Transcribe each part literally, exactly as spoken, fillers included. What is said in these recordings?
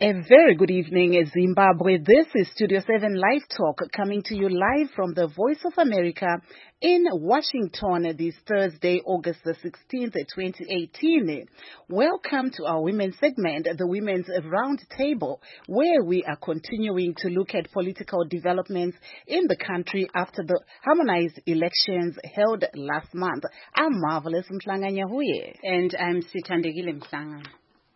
A very good evening, Zimbabwe. This is Studio seven Live Talk coming to you live from the Voice of America in Washington this Thursday, August the sixteenth, twenty eighteen. Welcome to our women's segment, the Women's Round Table, where we are continuing to look at political developments in the country after the harmonized elections held last month. I'm Marvelous Mhlanga Nyahuye. And I'm Sithandekile Mhlanga.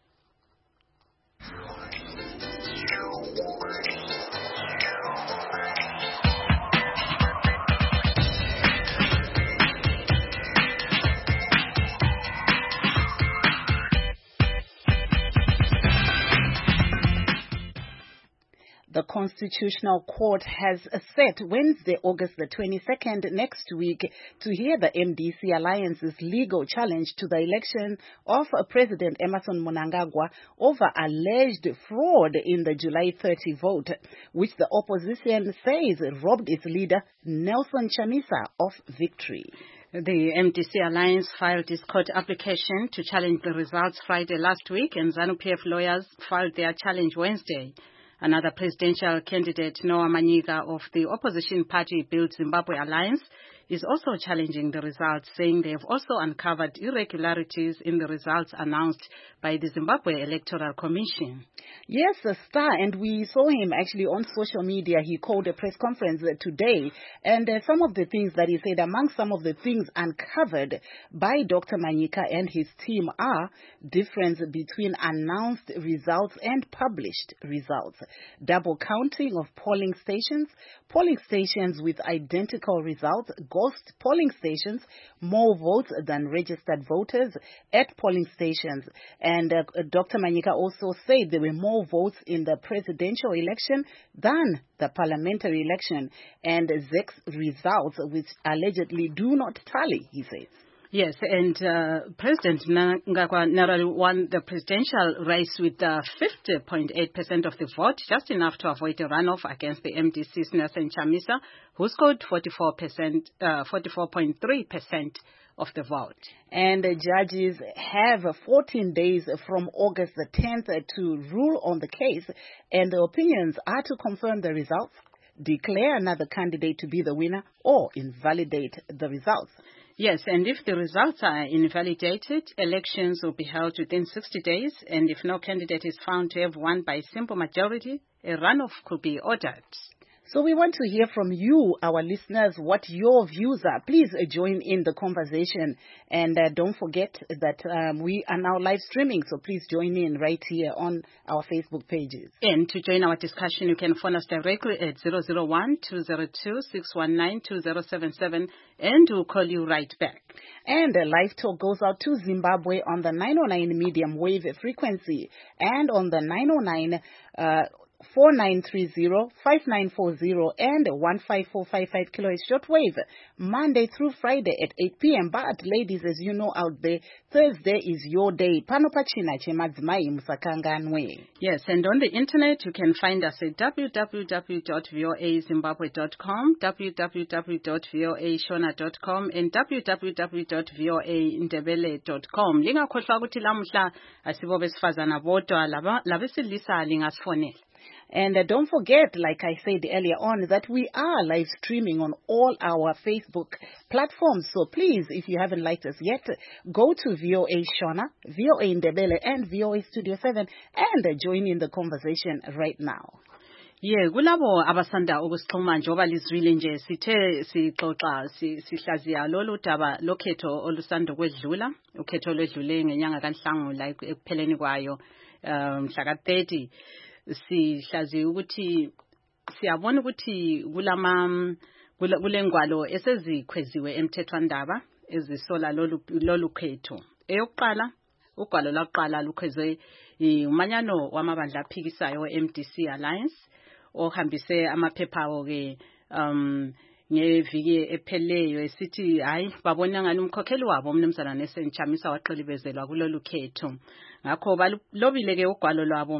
The Constitutional Court has set Wednesday, August the twenty-second next week to hear the M D C Alliance's legal challenge to the election of President Emmerson Mnangagwa over alleged fraud in the July thirtieth vote, which the opposition says robbed its leader, Nelson Chamisa, of victory. The M D C Alliance filed its court application to challenge the results Friday last week, and ZANU-P F lawyers filed their challenge Wednesday. Another presidential candidate, Noah Manyiga of the opposition party Build Zimbabwe Alliance, is also challenging the results, saying they have also uncovered irregularities in the results announced by the Zimbabwe Electoral Commission. Yes, a star, and we saw him actually on social media. He called a press conference today, and uh, some of the things that he said, among some of the things uncovered by Doctor Manyiga and his team are difference between announced results and published results, double counting of polling stations, polling stations with identical results, ghost polling stations, more votes than registered voters at polling stations. And uh, Doctor Manyiga also said there were more votes in the presidential election than the parliamentary election, and Z E C's results, which allegedly do not tally, he says. Yes, and uh, President Mnangagwa narrowly won the presidential race with uh, fifty point eight percent of the vote, just enough to avoid a runoff against the M D C's Nelson Chamisa, who scored forty-four percent, uh, forty-four point three percent of the vote. And the judges have fourteen days from August the tenth to rule on the case, and the opinions are to confirm the results, declare another candidate to be the winner, or invalidate the results. Yes, and if the results are invalidated, elections will be held within sixty days, and if no candidate is found to have won by simple majority, a runoff could be ordered. So we want to hear from you, our listeners, what your views are. Please uh, join in the conversation. And uh, don't forget that um, we are now live streaming, so please join in right here on our Facebook pages. And to join our discussion, you can phone us directly at zero zero one, two zero two, six one nine, two zero seven seven, and we'll call you right back. And uh, Live Talk goes out to Zimbabwe on the nine oh nine medium wave frequency and on the nine oh nine uh, four nine three zero, five nine four zero and one five four five five kilohertz shortwave, Monday through Friday at eight p.m. But ladies, as you know out there, Thursday is your day. Panopachina chemadzimai musakanganwe. Yes, and on the internet you can find us at w w w dot v o a zimbabwe dot com, w w w dot v o a shona dot com, and w w w dot v o a ndebele dot com. Lingakhohlwa ukuthi lamuhla asibo besifazana bodwa laba labesilisa lingasfonela. And uh, don't forget, like I said earlier on, that we are live streaming on all our Facebook platforms. So please, if you haven't liked us yet, go to V O A Shona, V O A Ndebele, and V O A Studio seven and uh, join in the conversation right now. Yeah, kulabo abasanda ukusixhuma njengoba lizwile nje sithe sixoxa sihlaziya lolu daba lokhetho olusanda kwedlula, ukhetho lwedlule ngenyanga kaNhlangula la ekupheleni kwayo mhla ka thirty. Sihlaziye ukuthi siyabona ukuthi kulama kulengwalo esezikhweziwe emthethwandaba ezisola lolu lolu khetho. Eyokuqala, ugwalo lwaqala lukhwezwe umanyano wamabandla aphikisayo we-M D C Alliance ohambise amaphepha awo ke um ngeviki epheleyo esithi hayi babona ngani umkhokheli wabo umnumzana Nelson Chamisa waqilibezelwa kulolu khetho. Ngakho balobile ke ugwalo lwabo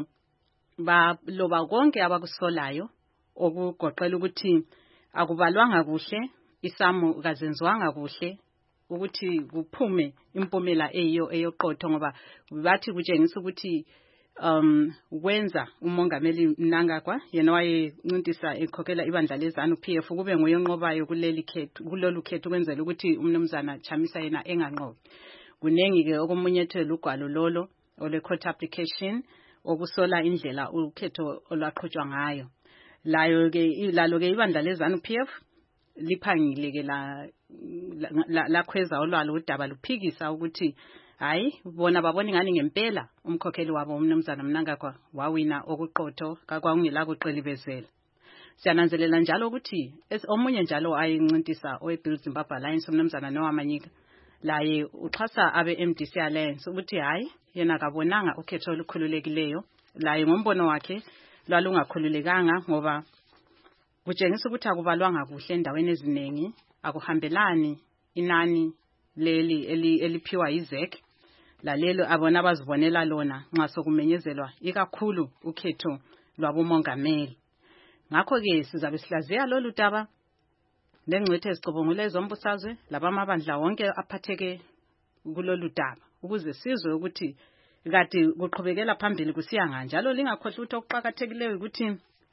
ba loba konke abakusolayo okugoqela ukuthi akubalwanga kuhle, isamu kazenzwanga kuhle, ukuthi kuphume impumela eyo eyoqotho ngoba bathi kutshengisa ukuthi um wenza umongameli Mnangagwa yena wayencintisa ekhokhela ibandla leZANU P F kube nguyonqobayo kuleli khethu kulolu khethu kwenzela ukuthi umnumzana Chamisa yena enganqobi. Kunengi ke okumunyethela ugwalo lolo ole court application okusola indlela ukhetho olwaqhutshwa ngayo. Layo ke ilalo ke ibandla leZANU P F liphangile ke la la khweza olwalo udaba luphikisa ukuthi hayi bona babona ngani ngempela umkhokheli wabo umnumzana Mnangagwa wawina okuqotho kakwangela kuqelibezela. Siyananzelela njalo ukuthi omunye njalo ayincintisa oweBuild Zimbabwe Alliance umnumzana Noah Manyika laye uxhasa abe M D C Alliance ukuthi hayi yena kabonanga ukhetho olukhululekileyo laye ngombono wakhe lwalungakhululekanga ngoba kutshengisa ukuthi akubalwanga kuhle endaweni eziningi akuhambelani inani leli eliphiwa yiZEC lalelo abona bazibonela lona nxa sokumenyezelwa ikakhulu ukhetho lwabomongameli. Ngakho ke sizabe sihlaziya lolu daba lengcwethe ezicubungule ezombusazwe labamabandla wonke aphatheke kulolu daba ukuze sizwe ukuthi kade kuqhubekela phambili kusiya njalo lingakhohlwa ukuthi okuqhakathekileyo ukuthi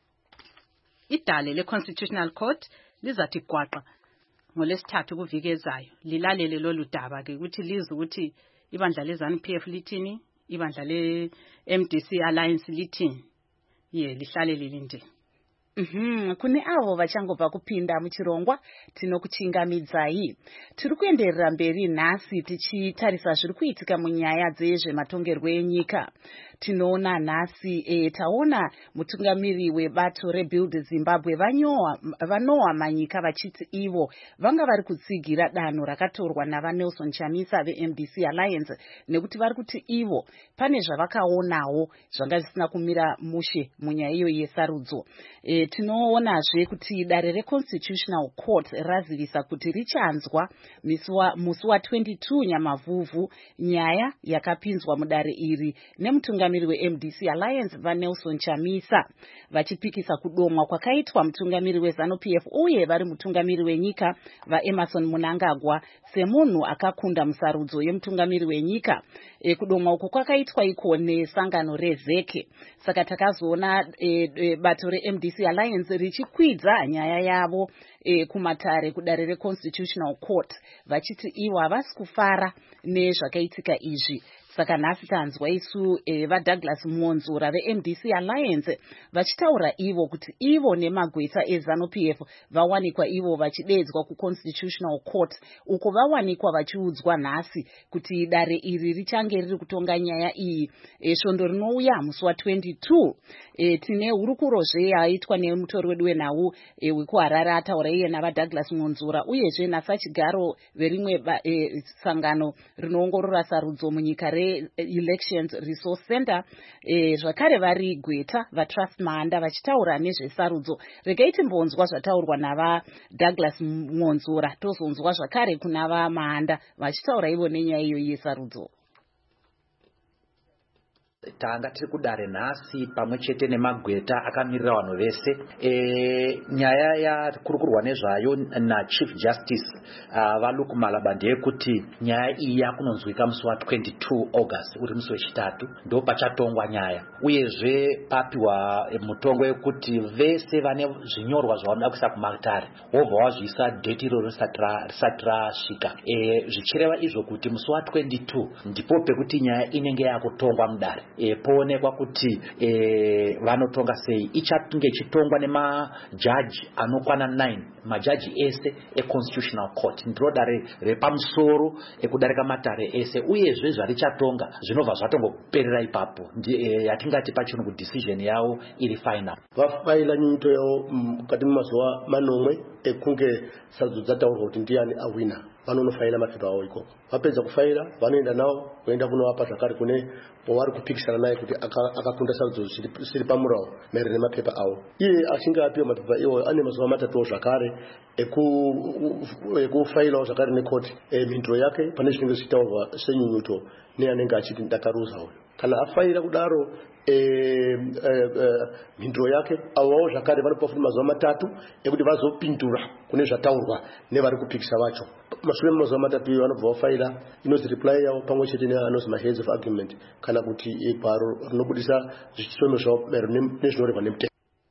idale le-Constitutional Court lizathi gwaqa ngolesithathu kuviki ezayo lilalele lolu daba ke ukuthi lize ukuthi ibandla leZANU P F lithini ibandla le-M D C Alliance lithini ye lihlale lilinde. Mhm kune avo vachangobva kupinda muchirongwa tinokuchingamidzai. Tiri kuenderera mberi nhasi tichitarisa zviri kuitika munyaya dzezvematongerwo enyika. Tinoona nhasi e, taona mutungamiri webato reBuild Zimbabwe vanyoa vanoa Manyika vachiti ivo vanga vari kutsigira danho rakatorwa navaNelson Chamisa veM D C Alliance nekuti vari kuti ivo pane zvavakaonawo zvanga zvisina kumira mushe munyaya iyo yesarudzo. E, tinoonazve kuti dare reConstitutional Court razivisa kuti richanzwa musi wa22 Nyamavhuvhu nyaya yakapinzwa mudare iri nemutungamiri weM D C Alliance vaNelson Chamisa vachipikisa kudomwa kwakaitwa mutungamiri weZANU P F uye vari mutungamiri wenyika vaEmmerson Mnangagwa semunhu akakunda musarudzo yemutungamiri wenyika. E, kudomwa uku kwakaitwa iko nesangano reZEC. Saka takazoona e, e, bato reM D C Alliance richikwidza nyaya yavo e, kumatare kudare reConstitutional Court vachiti ivo havasi kufara nezvakaitika izvi. Saka nhasi tanzwa isu e, vaDouglas Monzura veM D C Alliance vachitaura ivo kuti ivo nemagweta eZANU P F vawanikwa ivo vachidedzwa kuConstitutional Court uko vawanikwa vachiudzwa nhasi kuti dare iri richange riri kutonga nyaya iyi e, svondo rinouya musi wa22. E, tine hurukurozve yaitwa nemutori wedu wenhau e, wekuHarare ataura iye navaDouglas Monzura uyezve nasachigaro verimwe e, sangano rinoongorora sarudzo munyika re-Elections Resource Center e, zvakare vari gweta vaTrust Mahanda vachitaura nezvesarudzo. Regai timbonzwa zvataurwa navaDouglas Monzura tozonzwa zvakare kuna vaMahanda vachitaura ivo nenyaya iyo yesarudzo. Tanga tiri kudare nhasi pamwe chete nemagweta akamirira vanhu vese. E, nyaya yakurukurwa nezvayo naChief Justice uh, Valuku Malaba ndeyekuti nyaya iyi yakunonzwika musi wa22 August uri musi wechitatu ndo pachatongwa nyaya uyezve papiwa e, mutongo yekuti vese vane zvinyorwa zvavanoda kuisa kumatare wobva wazviisa date iro risati rasvika. E, zvichireva izvo kuti musi wa22 ndipo pekuti nyaya inenge yakutongwa mudare. E, poonekwa kuti e, vanotonga sei ichange chitongwa nemajaji anokwana nine majaji ese eConstitutional Court ndiro dare repamusoro ekudarika matare ese uyezve zvarichatonga zvinobva zvatongoperera ipapo e, yatingati pachirungu decision yavo iri final. Vafaila nyito yavo mukati mumazuva manomwe ekunge sarudzo dzataurwa kuti ndiani awina vanonofaila mapepa avo ikoko. Vapedza kufaila vanoenda nawo kuenda kunovapa zvakare kune wavari kupikisana naye kuti akakunda sarudzo zvisiri pamurawo maererano nemapepa avo. Iye achinge apiwa mapepa iwo ane mazuva matatu zvakare ekufailawo zvakare nekoti e, mhinduro yake pane zvinenge zvichitaurwa senyunyuto neanenge achiti ndakaruza uyu. Kana afaira kudaro e, e, e, mhinduro yake avawo zvakare vanopa futi mazuva matatu ekuti vazopindura kune zvataurwa nevari kupikisa vacho mashure mazuva matatu vanobva vafaira inozi reply yavo pamwe chete neanozi maheads of argument kana kuti gwaro rinobudisa zvichisono zvavo maererano nezvinorehwa nemutemo.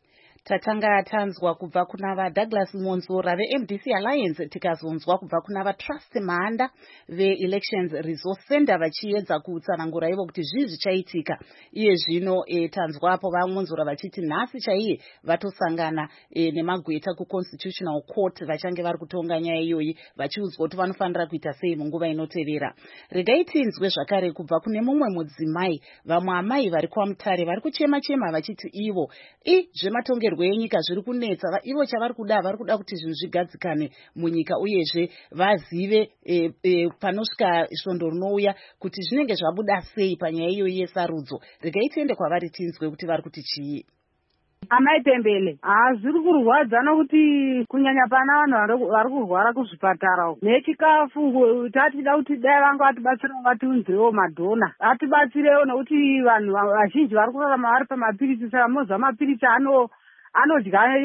Tatanga tanzwa kubva kuna vaDouglas Monzora ve-M D C Alliance, tikazonzwa kubva kuna vaTrust Mhanda ve-Elections Resource Center vachiedza kutsanangura ivo kuti zvii zvichaitika. Iye zvino e, tanzwapo vaMonzora vachiti nhasi chaiye vatosangana e, nemagweta kuConstitutional Court vachange vari kutonga nyaya iyoyi vachiudzwa kuti vanofanira kuita sei munguva inotevera. Regai tinzwe zvakare kubva kune mumwe mudzimai, vamwe amai vari kwaMutare vari kuchema chema vachiti ivo i zvematongero yenyika zviri kunetsa, ivo chavari kuda vari kuda kuti zvinhu zvigadzikane munyika uyezve vazive e, e, panosvika svondo rinouya kuti zvinenge zvabuda sei panyaya iyoyi yesarudzo. Regai tiende kwavari tinzwe kuti vari kuti chii. Amai Tembele, ah zviri kurwadza nokuti kunyanya pana vanhu vari kurwara kuzvipatara nechikafu tatida kuti dai vanga vatibatsirawo vatiunzirewo madhona atibatsirewo nokuti vanhu vazhinji vari kurarama vari pamapirisi saka moza mapirisi ano anodya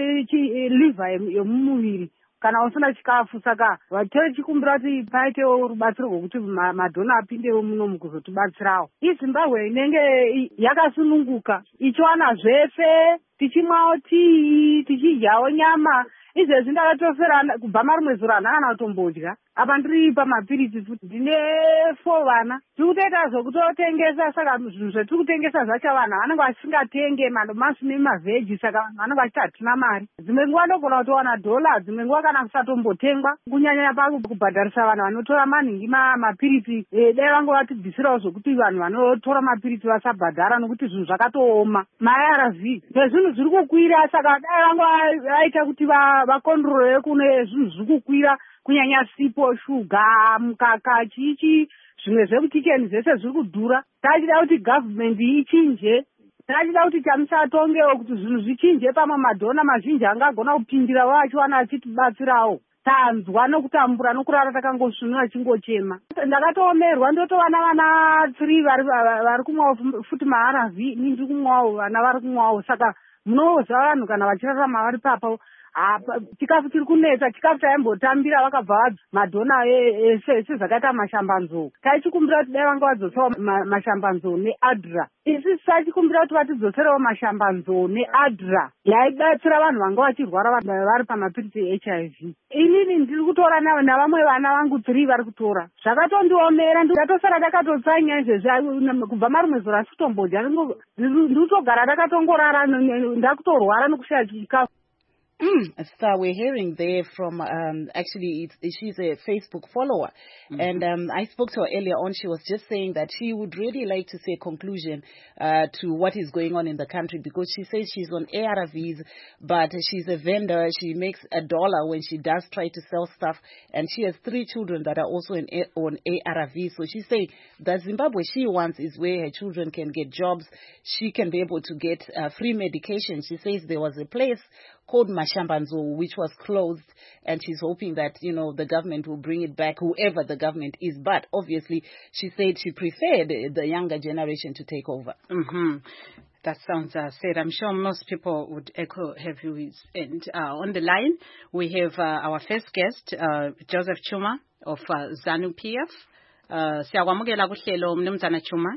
liva yemumuviri kana usina chikafu saka vachikumbira kuti paitewo rubatsiro rwokuti madhona apindewo muno mukuzotibatsirawo. iZimbabwe inenge yakasununguka ichiwana zvese tichimwawo tii tichidyawo nyama izvezvi ndakatofera kubva marumwe zuro handina kana kutombodya apa ndiri pamapirisi futi ndine four vana tiri kutoita zvokutotengesa saka zvinhu zvetiri kutengesa zvacho vanhu vanenge vasingatenge madomasi nemavheji saka vanhu vanenge vachiti hatina mari. Dzimwe nguva ndogona kutowana dhola, dzimwe nguva kana kusatombotengwa kunyanya pakubhadharisa vanhu vanotora manhingi mapirisi e, dai vange vatibvisirawo zvokuti vanhu vanotora mapirisi vasabhadhara nokuti zvinhu zvakatooma ma-A R V nezvinhu zviri kukwira saka dai vange vaita kuti vakondrole kune zvinhu zviri kukwira kunyanya sipo, shuga, mukaka, chichi, zvimwe zvekukicheni zvese zviri kudhura. Tachida kuti gavhmendi ichinje, tachida kuti tamusatongewo kuti zvinhu zvichinje pamwe madhona mazhinji angagona kupindira vachiwana achitibatsirawo. Tanzwa nokutambura nokurara takangosvinura chingochema. Ndakatoomerwa ndotovana vana three vari kumwawo futi ma-A R V, ini ndiri kumwawo vana vari kumwawo saka munoodza vanhu kana vachirarama vari papa. Chikafu chiri kunetsa, chikafu chaimbotambira vakabva madhona ese sezvakaita mashambanzou. Taichikumbira kuti dai vanga vadzoserawo mashambanzou neadra. Isi taichikumbira kuti vatidzoserewo mashambanzou neadra yaibatsira vanhu vanga vachirwara vari pamapirisi e H I V. Inini ndiri kutora navamwe vana vangu three vari kutora. Zvakatondiomera ndatosara takatotsanya izvezvi kubva marumwe zuro asi kutombodya ndiri kutogara takatongorara ndakutorwara nokushaya chikafu. Mm, so we're hearing there from, um, actually, it's, she's a Facebook follower. Mm-hmm. And um, I spoke to her earlier on. She was just saying that she would really like to see a conclusion uh, to what is going on in the country because she says she's on A R Vs, but she's a vendor. She makes a dollar when she does try to sell stuff. And she has three children that are also in a, on A R Vs. So she's saying that Zimbabwe she wants is where her children can get jobs. She can be able to get uh, free medication. She says there was a place called Mashambanzo, which was closed, and she's hoping that, you know, the government will bring it back, whoever the government is. But obviously, she said she preferred the younger generation to take over. Mm-hmm. That sounds uh, said. I'm sure most people would echo her views. And uh, on the line, we have uh, our first guest, uh, Joseph Chuma of uh, ZANU P F. Uh, Siyawamukela kuhlelo Mnumzana Chuma.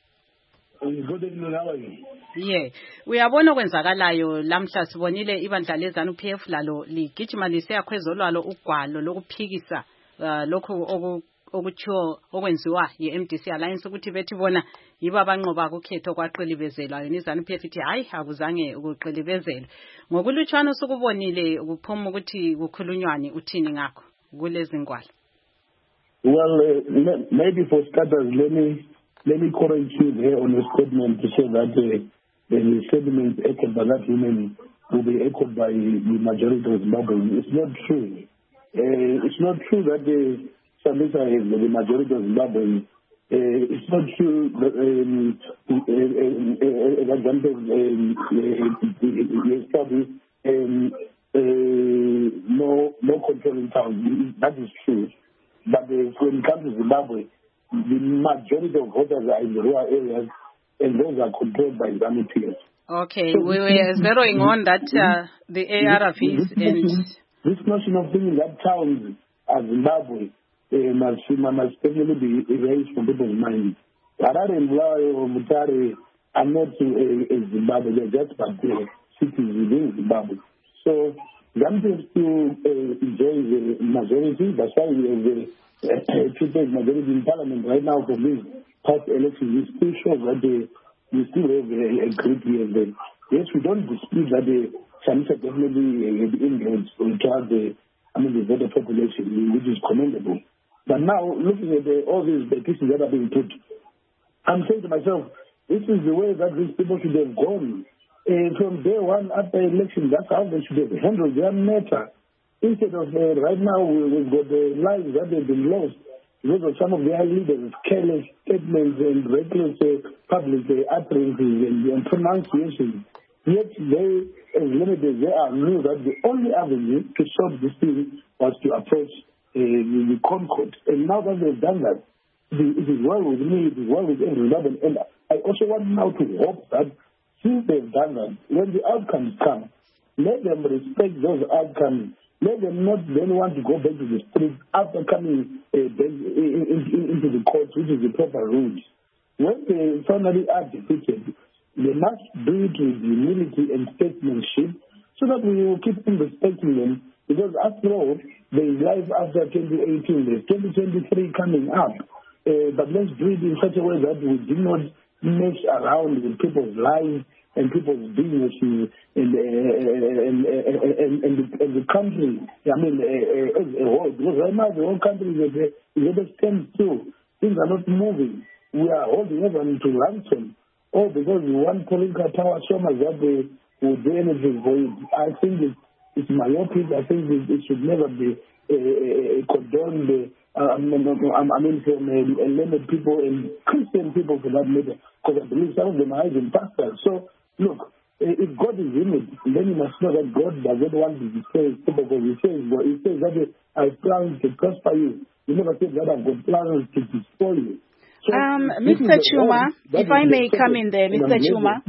Yeah, uyabona okwenzakalayo lamhla sibonile ibandla leZANU P F lalo ligijima liseyakhwezolwalo ugwalo lokuphikisa lokho okutsho okwenziwa ye-M D C Alliance ukuthi bethi bona yibo abanqoba ukhetho kwaqilibezelwa yona iZANU P F ithi hayi akuzange ukuqilibezelwa. Ngokulutshwana sokubonile ukuphuma ukuthi kukhulunywani uthini ngakho kulezi ngwalo. Well, uh, maybe for starters, let me Let me correct you here on your statement to say that uh, the sentiments echoed by that woman will be echoed by the majority of Zimbabweans. It's not true. Uh, it's not true that the Samisa is the majority of Zimbabweans. Uh, it's not true that, um, uh, uh, example, um, uh, um, uh, no, no control in town. That is true. But uh, when it comes to Zimbabwe, the majority of voters are in the rural areas, and those are controlled by ZANU P F. Okay, so we were zeroing on that uh, the A R Vs this, this and notion, this notion of thinking that towns as Zimbabwe uh, must, must definitely be erased from people's minds. Harare and Bulawayo, Mutare are not uh, uh, Zimbabwe, they're just but uh, cities within Zimbabwe. So Zambia still uh, enjoys the majority. That's why we have the uh, two-thirds majority in parliament right now for these past elections. It still shows that they, we still have a, a group here and there. Yes, we don't dispute that the Chamisa definitely uh, had influence towards the, I mean, the voter population, which is commendable. But now, looking at the, all these petitions that are being put, I'm saying to myself, this is the way that these people should have gone. Uh, from day one after election, that's how they should have handled their matter. Instead of uh, right now, we, we've got the lives that have been lost because of some of their leaders' careless statements and reckless uh, public uh, utterances and, and pronunciations. Yet they, as limited as they are, knew that the only avenue to solve this thing was to approach uh, the, the Concord. And now that they've done that, it is well with me, it is well with everyone. And I also want now to hope that since they've done that, when the outcomes come, let them respect those outcomes. Let them not then want to go back to the street after coming uh, back in, in, in, into the courts, which is the proper rules. When they finally are defeated, they must do it with humility and statesmanship so that we will keep on respecting them. Because after all, there is life after twenty eighteen, there's twenty twenty-three coming up. Uh, but let's do it in such a way that we do not mess around with people's lives and people's businesses and, uh, and, uh, and, and, the, and the country, I mean, uh, as a whole. Because right now the whole country is at a standstill. Things are not moving. We are holding everyone to ransom. All because we want political power so much that they will do anything for it. I think it, it's myopic. I think it, it should never be uh, uh, condoned. Uh, I mean, I mean from uh, learned people and Christian people for that matter, because I believe some of them are even pastors. So, look, uh, if God is in it, then you must know that God doesn't want to destroy people, because He says, well, He says that I have plans to prosper you. He never said that I've got plans to destroy you. So, um, Mister Chuma, if I may come in there, Mister Chuma.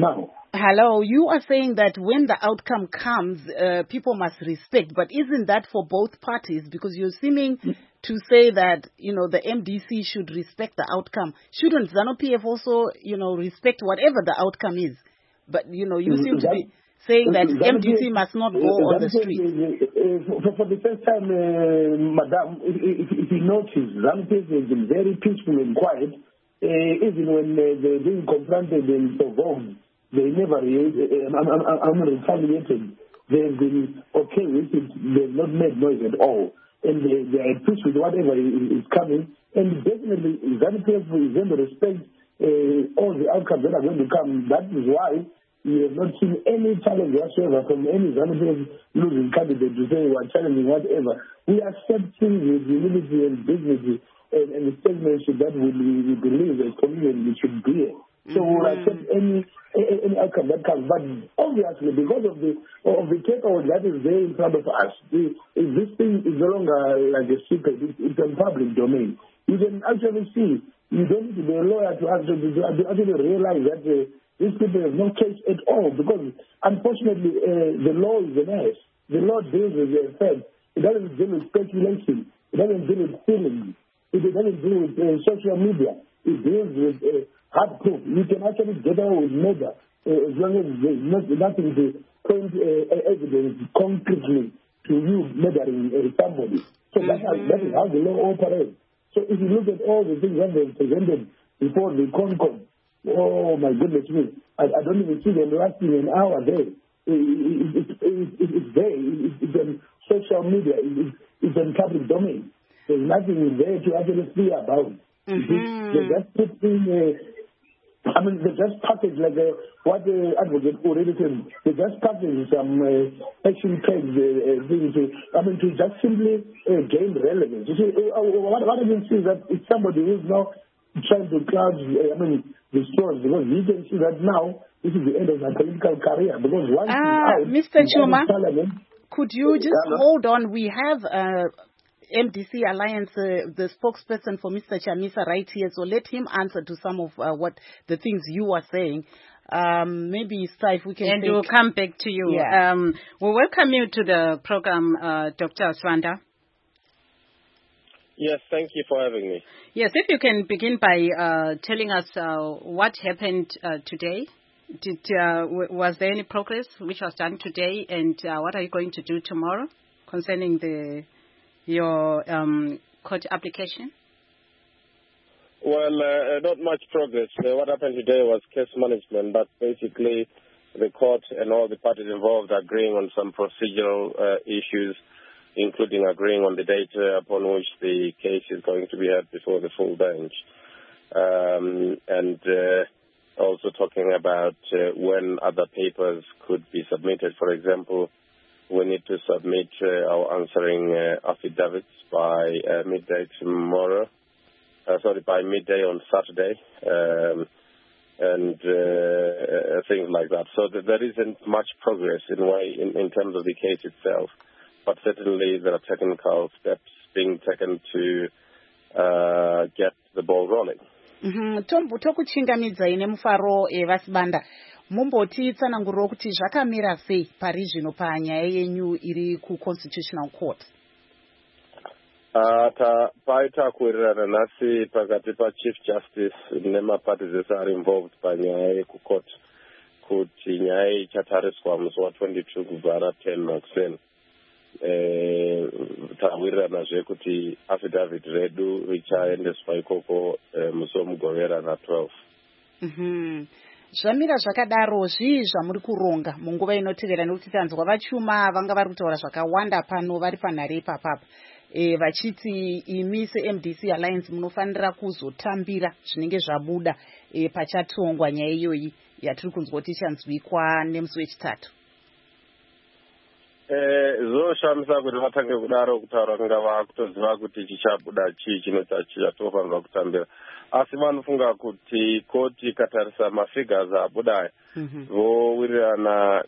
Hello, you are saying that when the outcome comes, uh, people must respect, but isn't that for both parties? Because you're seeming to say that, you know, the M D C should respect the outcome. Shouldn't ZANU-P F also, you know, respect whatever the outcome is? But, you know, you seem to be saying that M D C must not go on the street. For, for the first time, uh, Madam, if, if, if you notice, ZANU-P F has been very peaceful and quiet, uh, even when uh, they're being confronted and provoked. They never, uh, I'm, I'm, I'm retaliated. They've been okay with it. They've not made noise at all. And they, they are at peace with whatever is coming. And definitely, ZANU-P F is going to respect uh, all the outcomes that are going to come. That is why we have not seen any challenge whatsoever from any ZANU-P F losing candidate to say we are challenging whatever. We are accepting with humility and dignity and, and the statement that we, we believe as community should be. So mm-hmm. we'll accept any, any outcome that comes. But obviously, because of the of the takeover that is there in front of us, the, this thing is no longer like a secret. It's, it's a public domain. You can actually see. You don't need to be a lawyer to actually, to actually realize that uh, these people have no case at all. Because, unfortunately, uh, the law is a mess. The law deals with the effect. It doesn't deal with speculation. It doesn't deal with feelings. It doesn't deal with uh, social media. It deals with uh, hard proof. You can actually get away with murder uh, as long as there's not, nothing to point uh, evidence concretely to you murdering uh, somebody. So mm-hmm. that's how, that is how the law operates. So if you look at all the things that they presented before the Concord, oh my goodness me, I, I don't even see them lasting an hour there. It, it, it, it, it, it's there. It, it's on social media. It, it's on public domain. There's nothing there to actually see about. Mm-hmm. They just put in, uh, I mean, they just package like uh, what the advocate already said. They just package some uh, action tags, uh, things to, I mean, to just simply uh, gain relevance. You see, uh, what, what I can see is that it's somebody who's now trying to cloud, uh, I mean, the stories, because you can see that now this is the end of my political career. Because once uh, out, Mister Chuma, could you just uh, hold on? We have uh, M D C Alliance, uh, the spokesperson for Mister Chamisa right here, so let him answer to some of uh, what the things you are saying. Um, maybe, Star, if we can And take... we'll come back to you. Yeah. Um, we'll welcome you to the program, uh, Doctor Swanda. Yes, thank you for having me. Yes, if you can begin by uh, telling us uh, what happened uh, today. Did uh, w- was there any progress which was done today, and uh, what are you going to do tomorrow concerning the your um, court application? Well, uh, not much progress. Uh, what happened today was case management, but basically the court and all the parties involved are agreeing on some procedural uh, issues, including agreeing on the date uh, upon which the case is going to be heard before the full bench. Um, and uh, also talking about uh, when other papers could be submitted. For example, we need to submit uh, our answering uh, affidavits by uh, midday tomorrow, uh, sorry, by midday on Saturday, um, and uh, things like that. So th- there isn't much progress in, way, in, in terms of the case itself, but certainly there are technical steps being taken to uh, get the ball rolling. Mhm, Tombo tokuchingamidza ine mufaro evasibanda mumboti tsananguriro kuti zvakamira sei pari zvino panyaya yenyu iri kuconstitutional court. Uh, ta paita kuwirirana nhasi pakati pachief justice nemaparties ese ari involved panyaya yekucourt kuti nyaya ichatariswa musi wa-twenty-two kubva ra-ten makuseni. Eh, tawirirana kuti affidavit redu richaendeswa ikoko eh, musi womugovera na-twelve. Mhm. Zvamira zvakadaro zvii zvamuri kuronga munguva inotevera, nekuti tanzwa vachuma vanga vari kutaura zvakawanda pano vari panhare ipapapa e, vachiti imi se-M D C Alliance munofanira kuzotambira zvinenge zvabuda e, pachatongwa nyaya iyoyi yatiri kunzwa kuti ichanzwikwa nemusi wechitatu. Eh, zvoshamisa kuti vatange kudaro kutaura kunga vakutoziva kuti chichabuda chii chinochatofanirwa kutambira, asi vanofunga kuti koti ikatarisa mafigures abuda vowirirana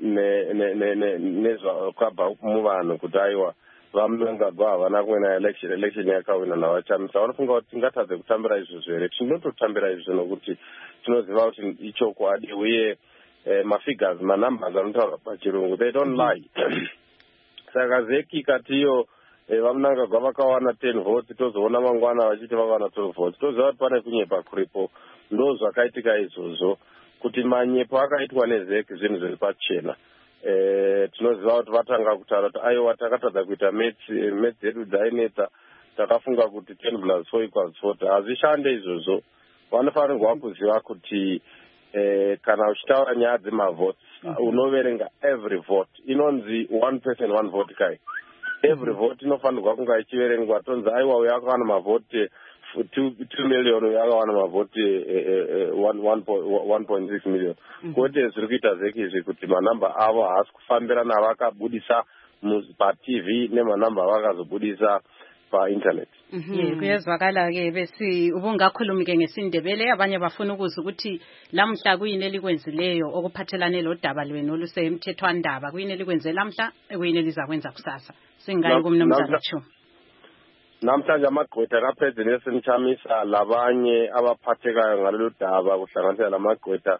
nezvakabva muvanhu kuti aiwa vamunangagwa havana kuwina election election yakawina navachamisa. Vanofunga kuti tingatadze kutambira izvozvo here. Tinototambira izvozvo nokuti tinoziva kuti ichokwadi, uye eh, mafigures manumbers anotaura pachirungu, they don't lie. Saka zeki ikati iyo eh, vamunangagwa vakawana ten votes, tozoona mangwana vachiti vakawana twelve votes, toziva kuti pane kunyepa kuripo. Ndo zvakaitika izvozvo, kuti manyepo akaitwa nezeki zvinhu zviri pachena. Eh, tinoziva kuti vatanga kutaura kuti aiwa takatadza kuita metsi metsi yedu dzainetsa, takafunga kuti ten plus four equals forty. Hazvishande izvozvo. Vanofanirwa kuziva kuti eh, kana uchitaura nyaya dzemavotes unoverenga every vote. Inonzi one person one vote kai. Every vote inofanirwa kunga ichiverengwa. Tonzi aiwa uyo akawana mavote two, two million uyo akawana mavote eh, one point six million. Kote zviri kuita zeki izvi kuti manamba avo haasi kufambira navakabudisa pa-T V nemanamba avakazobudisa pa-internet. Ye kuyezwakala ke besi ubungakhulumi ke ngesindebele, abanye bafuna ukuza ukuthi lamhla kuyini elikwenzileyo okuphathelane lodaba lwenu olusemthethwandaba, kuyini elikwenze lamhla, ekuyini elizakwenza kusasa. Singayi kumnumzana Chu. Namhlanje amagqwetha kaPresident esemthamisa labanye abaphathekayo ngalolu daba kuhlanganisela lamagqwetha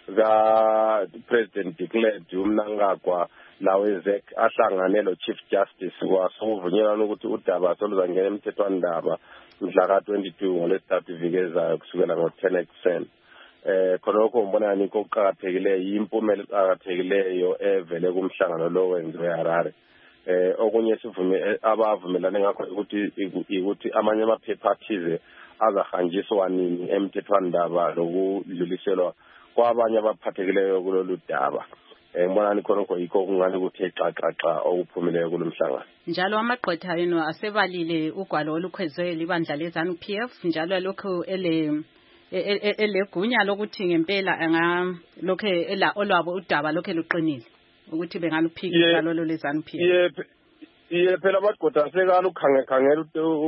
kaPresident declared uMnangagwa lawe Zek ahlangane lo Chief Justice wasokuvunyelana ukuthi udaba soluzangena emthethwandaba mhla ka-twenty-two ngolwesithathu ivikezayo kusukela ngo-ten ekuseni. Eh khonokho ngibona niko okuqhakathekileyo, impumela eqhakathekileyo evele kumhlangano lo wenziwe eHarare. Eh okunye sivume abavumelane ngakho ukuthi ukuthi amanye amaphepha athize azahanjiswa nini emthethwandaba lokudluliselwa kwabanye abaphathekileyo kulolu daba. Eh ngibona nikhonokho yikho kungani ukuthi exaxaxa okuphumileyo kulomhlangano. Njalo amagqwetha yenu asebalile ugwalo olukhwezwe libandla leZANU P F, njalo lokho ele elegunya lokuthi ngempela anga lokho ela olwabo udaba lokho luqinile ukuthi bengaluphikisa lolo leZANU P F. Yep. Ye phela amagqwetha sekalukhangela khangela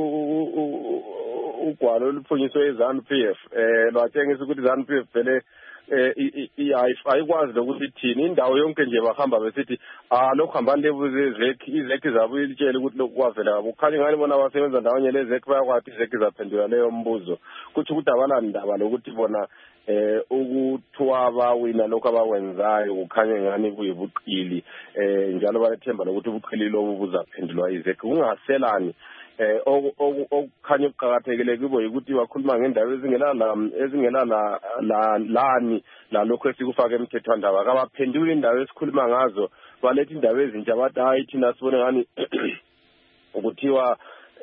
ugwalo oluphunyiswe eZANU P F, eh lwatshengisa ukuthi iZANU P F vele eh ayikwazi lokuthi thini indawo yonke nje bahamba besithi ah lokho hamba lebuze izeki izeki zabo ilitshela ukuthi lokho kwavela kukhanya ngani bona abasebenza ndawonye lezeki bayakwathi izeki zaphendula leyo mbuzo, kuthi ukuthi abalani ndaba lokuthi bona eh ukuthiwa bawina lokho abawenzayo kukhanya ngani kuyibuqili, eh njalo balethemba lokuthi ubuqili lobu buzaphendulwa izeki. Kungaselani eh okukhanya ukuqhakathekile kubo ukuthi wakhuluma ngendaba ezingelala ezingelala la lani la lokho esikufaka emthethwandaba akabaphendula indaba esikhuluma ngazo baletha indaba ezintsha bathi hayi thina sibone ngani ukuthiwa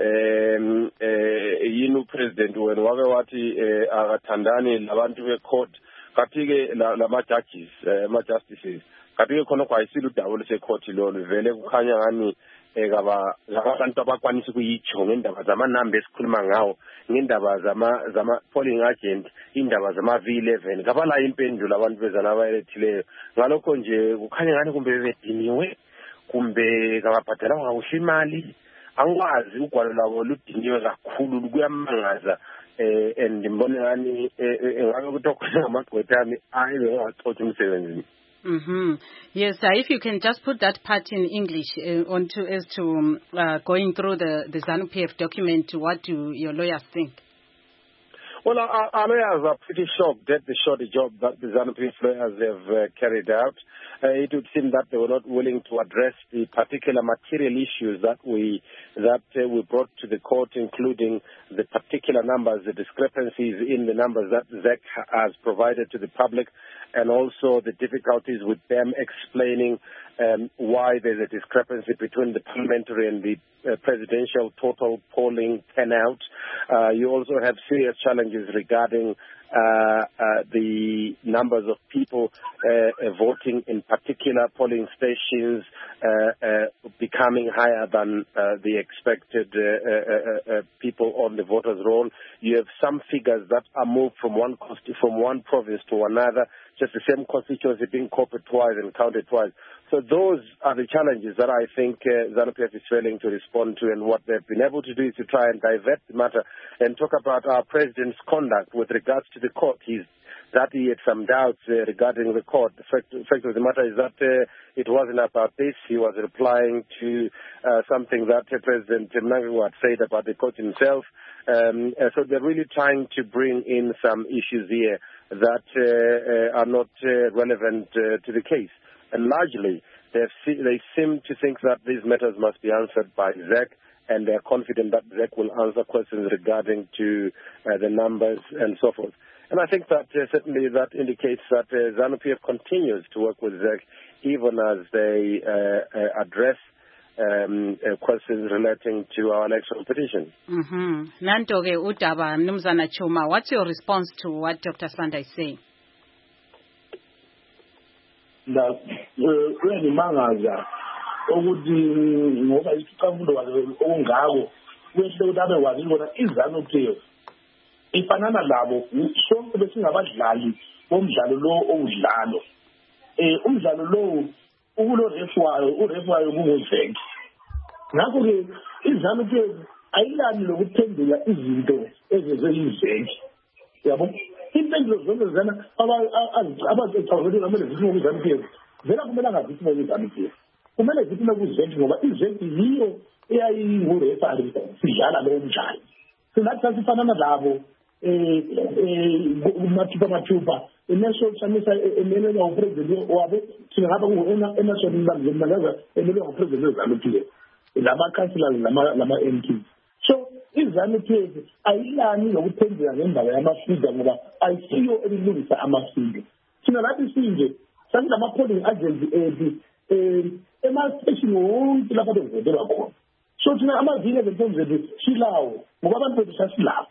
em eh yini upresident wena wake wathi akathandani labantu becourt kathi ke lama judges ama justices kathi ke khona kwayisile udaba lesecourt lo vele kukhanya ngani ekaba labantu abakwanisa ukuyitsho ngendaba zamanamba esikhuluma ngawo ngendaba zama zama polling agent indaba zama V eleven kabala impendulo abantu bezana abayethileyo ngalokho nje kukhanya ngani kumbe bediniwe kumbe kabaphathelanga kuhle imali angwazi ugwalo labo ludiniwe kakhulu kuyamangaza eh and ngibone ngani ngabe kutokhona amagqwethami ayibe ngaxoxa umsebenzi. Mm-hmm. Yes, uh, if you can just put that part in English uh, onto as to um, uh, going through the, the ZANU-P F document, what do your lawyers think? Well, our, our lawyers are pretty shocked at the shoddy job that the ZANU-P F lawyers have uh, carried out. Uh, it would seem that they were not willing to address the particular material issues that we that uh, we brought to the court, including the particular numbers, the discrepancies in the numbers that Z E C has provided to the public, and also the difficulties with them explaining um, why there's a discrepancy between the parliamentary and the uh, presidential total polling turnout. Uh, you also have serious challenges regarding uh, uh, the numbers of people uh, uh, voting in particular polling stations uh, uh, becoming higher than uh, the expected uh, uh, uh, people on the voters' roll. You have some figures that are moved from one from one province to another, just the same constituency being copied twice and counted twice. So those are the challenges that I think uh, ZANU-P F is failing to respond to, and what they've been able to do is to try and divert the matter and talk about our president's conduct with regards to the court. He's that he had some doubts uh, regarding the court. The fact, the fact of the matter is that uh, it wasn't about this. He was replying to uh, something that uh, President Mnangagwa had said about the court himself. Um, uh, so they're really trying to bring in some issues here that uh, uh, are not uh, relevant uh, to the case. And largely, they seem to think that these matters must be answered by Z E C, and they're confident that Z E C will answer questions regarding to uh, the numbers and so forth. And I think that uh, certainly that indicates that uh, ZANU-P F continues to work with Z E C even as they uh, uh, address um, uh, questions relating to our electoral petition. Mm-hmm. Nantoke Udaba, Mnumzana Chuma, what's your response to what Doctor Sibanda is saying? La kuyangimangaza ukuthi ngoba isiqabulo ongako wehle utabe wazi bona iZANU-P F ifanana labo sonke besingabadlali bomdlalo lo owudlalo eh umdlalo lo ukulo refwayo urefwayo kungozeki ngakho ke iZANU-P F ayilani lokuphendula izinto ezezeyizeki yabo impendulo zonke zana abazicabangela ngamele zisho iZANU-P F vela kumele angazithi iZANU-P F kumele zithi nakuzeki ngoba izeki yiyo eyayingurefari sidlala lo mdlalo sinathi sifanana labo eh eh mathupa mathupa inational chamisa emelela upresident wabo singaba kuona enational level malaza emelela upresident weZANU-P F lama councillors lama lama M P. So iZANU-P F ayilani lokuphendula ngendaba yamafida ngoba ayisiyo elilungisa amafida sina lathi sinje sanilama polling agents ethi eh ema-station wonke lapha bevotelwa khona so thina amavile ezentombi zethu silawo ngoba abantu bethu sasilawo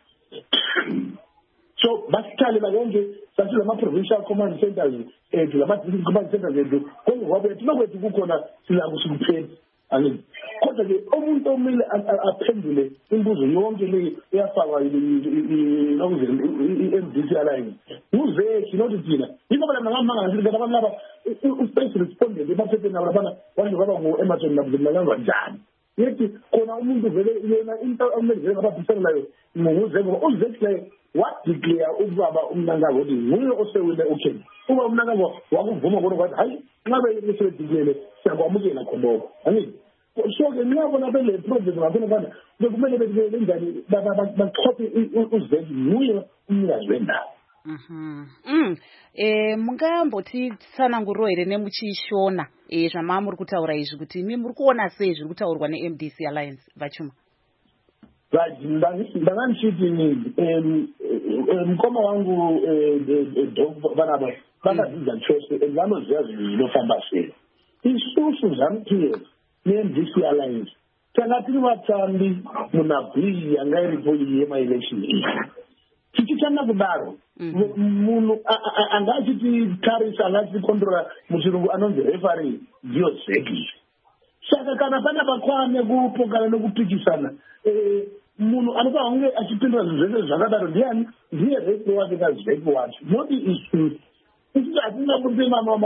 so basikhale bakonke sasilama provincial command centers ethu lama district command centers ethu konke ngoba thina kwethu kukhona silako sikuphethe ani kodwa ke umuntu omile aphendule imbuzo yonke le eyafakwa nokuze i-M D C alliance uzeki not thina yingoba lana ngamanga ngithi abantu laba u-first respondent emaphepheni nabo labana wanje baba ngo-Emerson nabuzimlangwa njani yethi khona umuntu vele yena into amenzele ngababhisana nayo ngokuze ngoba uzeki le wadeclare ubaba uMnangagwa ukuthi nguye osewile okay uba uMnangagwa wakuvuma kodwa kwathi hayi nxa beyisediclare siyakwamukela khonoko ani so ke ngiyabona bele project ngabona bana bekumele benze njani bachophe uzeki nguye umnikazi wendawo. Mhm. Mm. Eh mungambothi tsana nguroere nemuchishona eh zvamamuri kutaura izvi kuti imi muri kuona sei zviri kutaurwa neM D C Alliance vachuma. Right, ndangandishiti mukoma wangu vanava vakadzidza chose and vanoziva zvinhu zvinofamba sei. Isusu ZANU-P F ne-M D C Alliance tanga tiri vatambi munabhii yanga iripo iyi yemaelection iyi. Tichitanga kudaro munhu anga achititarisa anga achitikondorora muchirungu anonzi referee ndiyo ZEC. Saka kana panapa kwane kupokana nekupikisana munhu anofanira kunge achipindura zvinhu zvese zvakadaro ndiani ndiye rese wake kaZEC wacho not issue. Isusu hatina kuti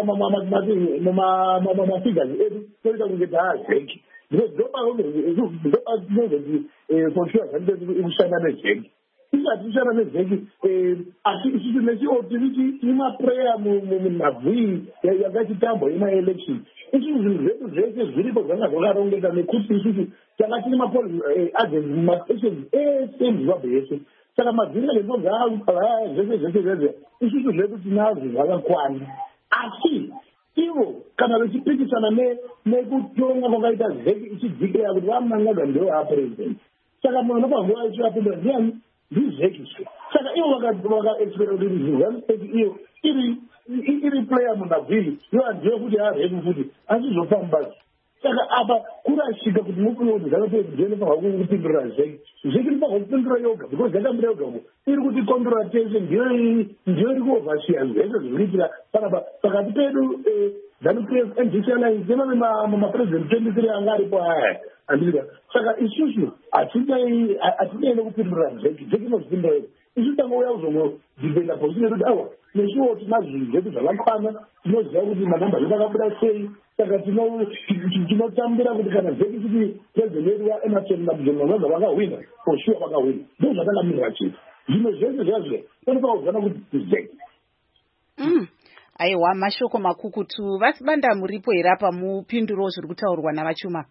mafigures edu toita kunge taaZEC because ndopatinozoti for sure ZANU-P F ikushanda neZEC. Isusu hatishanda neZEC asi isusu nesiwo tiri timaprayer munhabvii yakachitambwa yemaelection. Isusu zvinhu zvedu zvese zviripo zvanga zvakarongeka nekuti isusu tanga tiri mapolice agents mumastations ese muZimbabwe yese. Saka mavhiri zvese zvese zvese isusu zvedu tinazvo zvakakwana asi ivo kana vachipikisana nekutonga kwakaita ZEC ichidzikira kuti vamangaga ndivo vapresident. Saka munhu anopa nguva ichivapindura ndiani ndiZEC. Saka ivo vakaexpera kuti ZANU-P F iyo iri iri player munabviri ivo handiwe kuti hareku futi asi zvofamba. Saka apa kurashika kuti mukuno kuti ZANU-P F ndinofanira kupindura ZEC. ZEC inofanira kupindura yoga because yakamira yoga iri kuti kondora tese ndiyo ndiyo iri kuovhasiya zvese zviriitira panapa pakati pedu ZANU-P F M D C Alliance nemamwe mapresident twenty-three anga aripo aya andika. Saka isusu hatinei hatinei nekupindura ZEC. ZEC inozvipindura yoga. Isusu tangouya kuzomudhibhenda position yekuti awa nesuwo tina zvinhu zvedu zvakakwana tinoziva kuti manamba edu akabuda sei. Saka tinotambira kuti kana ZEC kuti president wedu waEmerson Mnangagwa vakahwina for sure vakahwina ndo zvatakamirira chete. Zvimwe zvese zvazvo tinofanira kuzana kuti ZEC. Aiwa, mashoko makukutu. Vasibanda muripo here apa mupinduro zviri kutaurwa navachuma?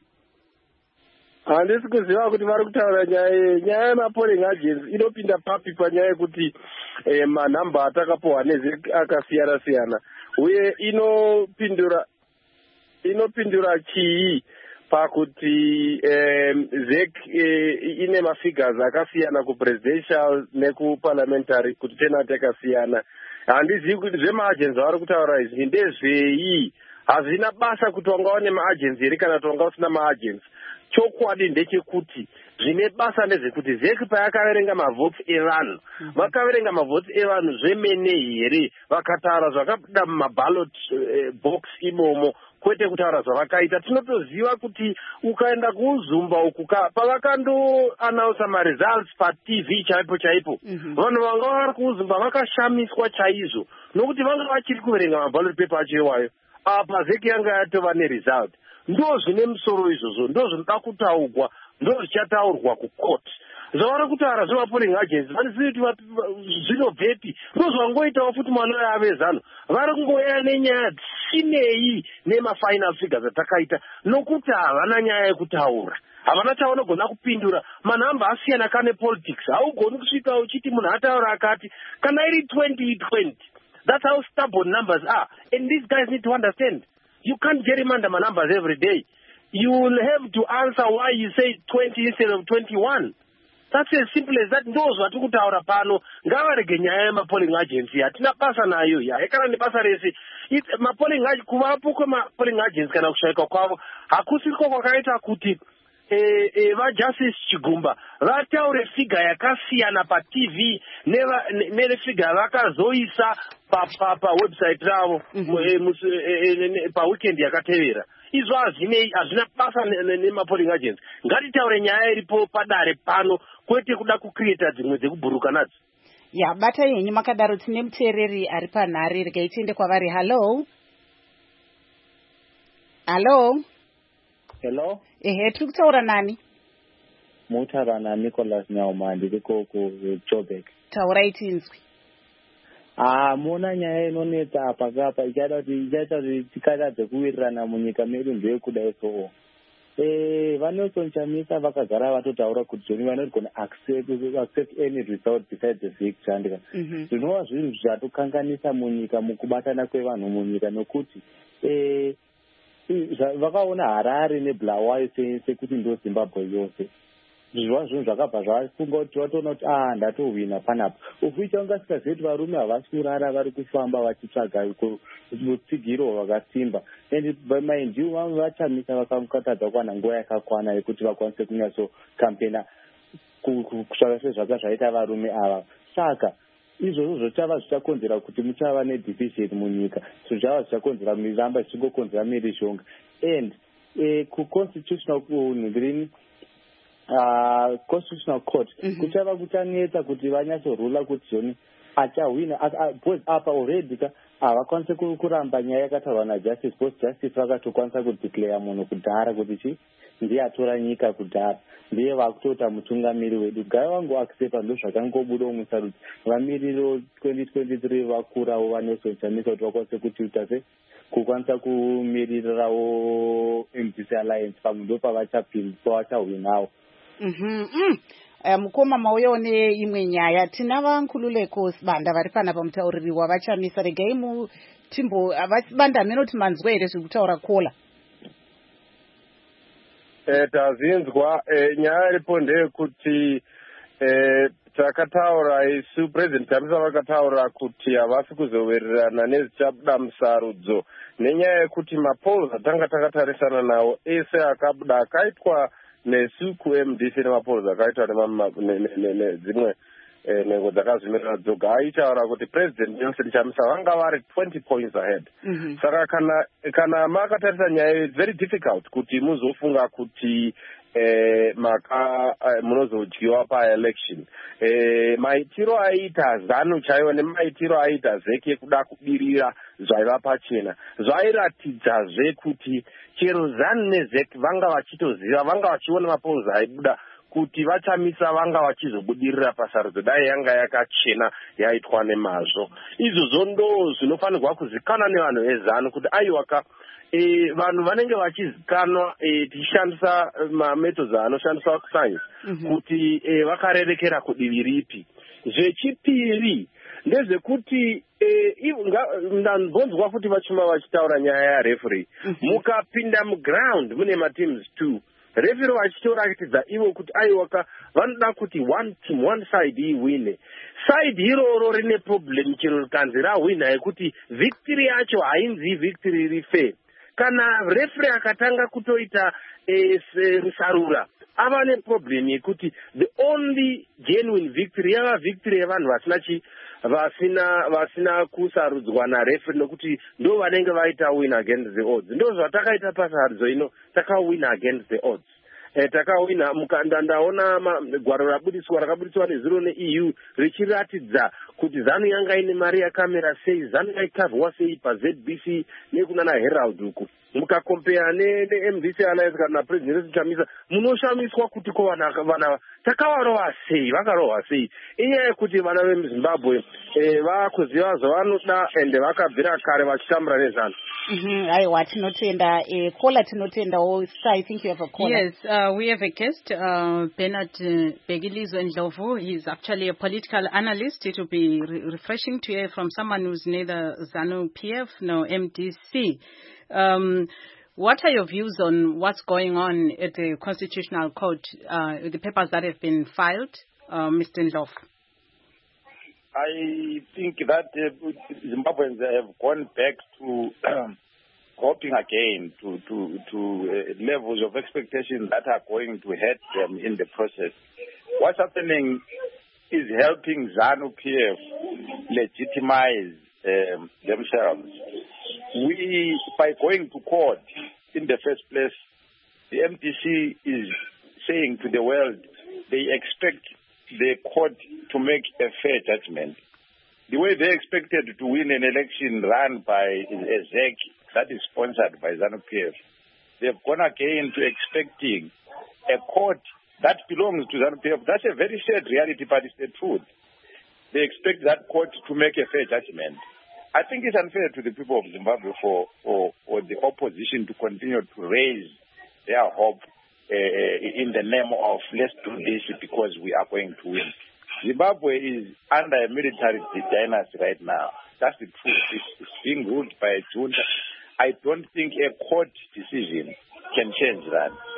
Handisi kuziva kuti vari kutaura nyaya nyaya yemapolling agents inopinda papi panyaya yekuti manhamba atakapuhwa neZEC akasiyana siyana uye inopindura inopindura chii pakuti ZEC ine mafigures akasiyana kupresidential nekuparliamentary kuti tenati akasiyana. Handizivi kuti zvemaagents avari kutaura izvi ndezvei. Hazvina basa kuti wanga une maagents here kana kuti wanga usina maagents. Chokwadi ndechekuti zvine basa ndezvekuti ZEC payakaverenga mavhotsi evanhu vakaverenga mavhotsi evanhu zvemene here vakataura zvakabuda mumaballot box imomo kwete kutaura zvavakaita. Tinotoziva kuti ukaenda kuZumba uku pavakandoanausa maresults paT V chaipo chaipo vanhu vanga vari kuZumba vakashamiswa chaizvo nokuti vanga vachiri kuverenga maballot paper acho iwayo. Apa ZEC yanga yatova neresult. Ndo zvine musoro izvozvo ndo zvinoda kutaurwa ndo zvichataurwa kucourt. Zvavari kutaura zvemapolling agents vanozivi kuti zvinobvepi ndo zvangoitawo futi mwana ave ZANU vari kungoya nenyaya dzisinei nemafinal figures atakaita nokuti havana nyaya yekutaura. Havana chavanogona kupindura. Manhamba asiyana kane politics. Haugoni kusvika uchiti munhu ataura akati kana iri twenty twenty. That's how stubborn numbers are. And these guys need to understand. You can't gerrymander my numbers every day. You will have to answer why you say twenty instead of twenty-one. That's as simple as that. Those who are talking about pano, ngavarege nyaya yemapolling agency. Hatina basa nayo ya. Ekana ni basa resi. Mapolling agency kuvapo kwa mapolling agents kana kushaika kwavo. Hakusiko kwakaita kuti eh eh va Justice Chigumba vataure figure yakasiyana pa T V neva nere figure vakazoisa pa pa pa website ravo pa weekend yakatevera. Izvo hazvinei hazvina basa nemapolling agents. Ngatitaure nyaya iripo padare pano kwete kuda kucreata dzimwe dzekubhuruka nadzo. Ya bata yenyu makadaro tine muteereri ari panhare regai tiende kwavari. Hello. Hello. Hello. Ehe, tiri kutaura nani? Mutaura naNicholas Nyauma ndiri ku Joburg. Taurai tinzwi. Ah, mona nyaya inonetsa apa kapa ichada kuti ichaita zvikatadze kuwirirana munyika medu ndeyekudai so. Eh, vaNelson Chamisa vakagara vatotaura kuti zvoni vanogona accept accept any result besides the victory ndika. Zvinova zvinhu zvatokanganisa munyika mukubatana kwevanhu munyika nokuti eh vakaona Harare neBulawayo sekuti ndo Zimbabwe yose. zviva zvinhu zvakabva zvafunga kuti watoona kuti ah ndatowina panapa ufuita ungasikazii kuti varume havasi kurara vari kufamba vachitsvaga utsigiro hwakasimba and mind you vamwe vachamisa vakamukatadza kuwana nguva yakakwana yekuti vakwanise kunyatsokampena kutsvaga sezvaka zvaita varume ava. Saka izvozvo zvichava zvichakonzera kuti muchava nedivision munyika, zvichava zvichakonzera miramba zvichingokonzera mhirizhonga and kuconstitutional kunhingirini Uh, constitutional court kuchava mm-hmm. kuchanetsa kuti vanyatsorula kuti zvoni achahwina because apa already ka havakwanise kuramba nyaya yakataurwa najustice post justice vakatokwanisa kudeclare munhu kudhara kuti chi ndiye atora nyika kudhara, ndiye vakutota mutungamiri wedu. Gai wangu accepta ndo zvakangobuda musarudzi vamiriro twenty twenty-three vakurawo vaNelson Chamisa kuti vakwanise kuita se kukwanisa kumiririrawo M D C Alliance pamwe ndo pavachapinda pavachahwinawo. Mhm. Mm. Mukoma mauyawo neimwe nyaya. Tina vankhululeko Sibanda vari pana pamutauriri wavachamisa. Regai mutimbo Sibanda menoti manzwa here zviri kutaura Kola. Eh tazinzwa eh nyaya iripo ndeyekuti eh takataura isu President Chamisa vakataura kuti havasi kuzowirirana nezvichabuda musarudzo nenyaya yekuti mapolls atanga takatarisana nawo ese akabuda akaitwa nesu ku-M D C nemapolls akaitwa nedzimwe nhengo dzakazvimirira dzoga aitaura kuti President Nelson Chamisa vanga vari twenty points ahead. Mm-hmm. Saka kana kana makatarisa nyaya it's very difficult kuti muzofunga kuti eh maka munozodyiwa pa-election. Eh maitiro aita ZANU chaiwo nemaitiro aita ZEC kuda kubirira zvaiva pachena zvairatidzazve kuti chero ZANU neZEC vanga vachitoziva vanga vachiona mapolls aibuda kuti vachamisa vanga vachizobudirira pasarudzo dai yanga yakachena yaitwa nemazvo. Izvozvo ndo zvinofanirwa kuzikanwa nevanhu vezanu kuti aiwaka e, vanhu vanenge vachizikanwa e, tichishandisa mamethods anoshandiswa kuscience mm-hmm. kuti e, vakarerekera kudivi ripi. Zvechipiri ndezvekuti ndambonzwa futi vachima vachitaura nyaya yareferee mm-hmm. mukapinda muground mune mateams two referee vachitoratidza ivo kuti aiwaka vanoda kuti one team one side iwine. Side iroro rine problem chero rikanzi rahwina yekuti victory yacho hainzi victory iri fair. Kana referee akatanga kutoita rusarura ava neproblem yekuti the only genuine victory yava victory yevanhu vasina chi vasina vasina kusarudzwa nareferee nokuti ndo vanenge vaita win against the odds. Ndo zvatakaita pasarudzo ino takawin against the odds. Eh, takawina mukanda ndaona gwaro rabudiswa rakabudiswa nezuro ne-E U richiratidza kuti ZANU yanga ine mari yakamera sei, ZANU yaikavhwa sei paZ B C nekuna naHerald uku. Mukakompea ne-M D C Alliance kana na President Chamisa munoshamiswa kuti ko vana vana takavarova sei vakarohwa sei. Inyaya yekuti vana vemuZimbabwe eh vakuziva zvavanoda ende vakabvira kare vachitambura nezano. Mhm. Aiwa tinotenda eh Kola tinotendawo. I think you have a caller. Yes, uh, we have a guest, uh, Bernard uh, Bhekilizwe Ndlovu. He's actually a political analyst. It will be re refreshing to hear from someone who's neither ZANU P F nor M D C. Um, what are your views on what's going on at the Constitutional Court, uh, the papers that have been filed, uh, Mister Ndlovu? I think that uh, Zimbabweans have gone back to um, hoping again to to to uh, levels of expectation that are going to hurt them in the process. What's happening is helping ZANU P F legitimize um, themselves. We, by going to court in the first place, the M D C is saying to the world they expect the court to make a fair judgment. The way they expected to win an election run by a ZEC that is sponsored by ZANU P F, they've gone again to expecting a court that belongs to ZANU P F. That's a very sad reality, but it's the truth. They expect that court to make a fair judgment. I think it's unfair to the people of Zimbabwe for, for, for the opposition to continue to raise their hope uh, in the name of let's do this because we are going to win. Zimbabwe is under a military dynasty right now. That's the truth. It's, it's being ruled by a junta. I don't think a court decision can change that.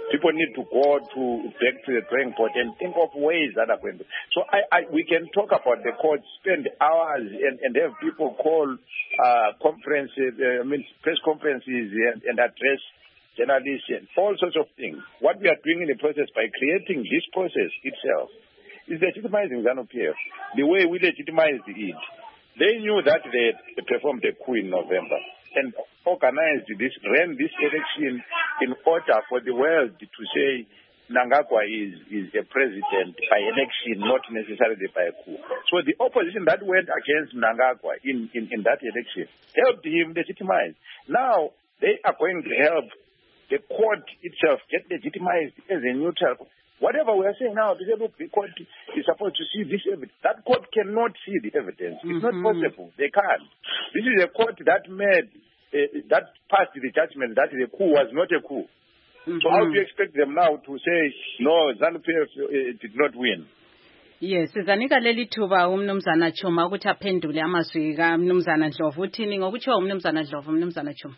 people need to go to back to the drawing board and think of ways that are going to. So I, I we can talk about the court, spend hours and, and have people call uh, conferences, uh, I mean press conferences and, and address journalists and all sorts of things. What we are doing in the process by creating this process itself is legitimizing ZANU-P F the way we legitimized it. They knew that they performed a coup in November and organized this, ran this election in order for the world to say Mnangagwa is, is a president by election, not necessarily by a coup. So the opposition that went against Mnangagwa in, in, in that election helped him legitimize. Now they are going to help the court itself get legitimized as a neutral. Whatever we are saying now, the court is supposed to see this evidence. That court cannot see the evidence. It's mm-hmm. not possible. They can't. This is a court that made, uh, that passed the judgment that the coup was not a coup. Mm-hmm. So how do you expect them now to say, no, ZANU-P F uh, did not win? Yes, sizanika leli thuba umnumzana Chuma ukuthi aphendule amazwi kaMnumzana Ndlovu. Uthini ngokuthi umnumzana Ndlovu, umnumzana Chuma?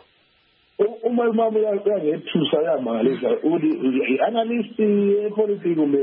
Uma mama yakhethusa yamangalisa ukuthi analyst epolitics kumbe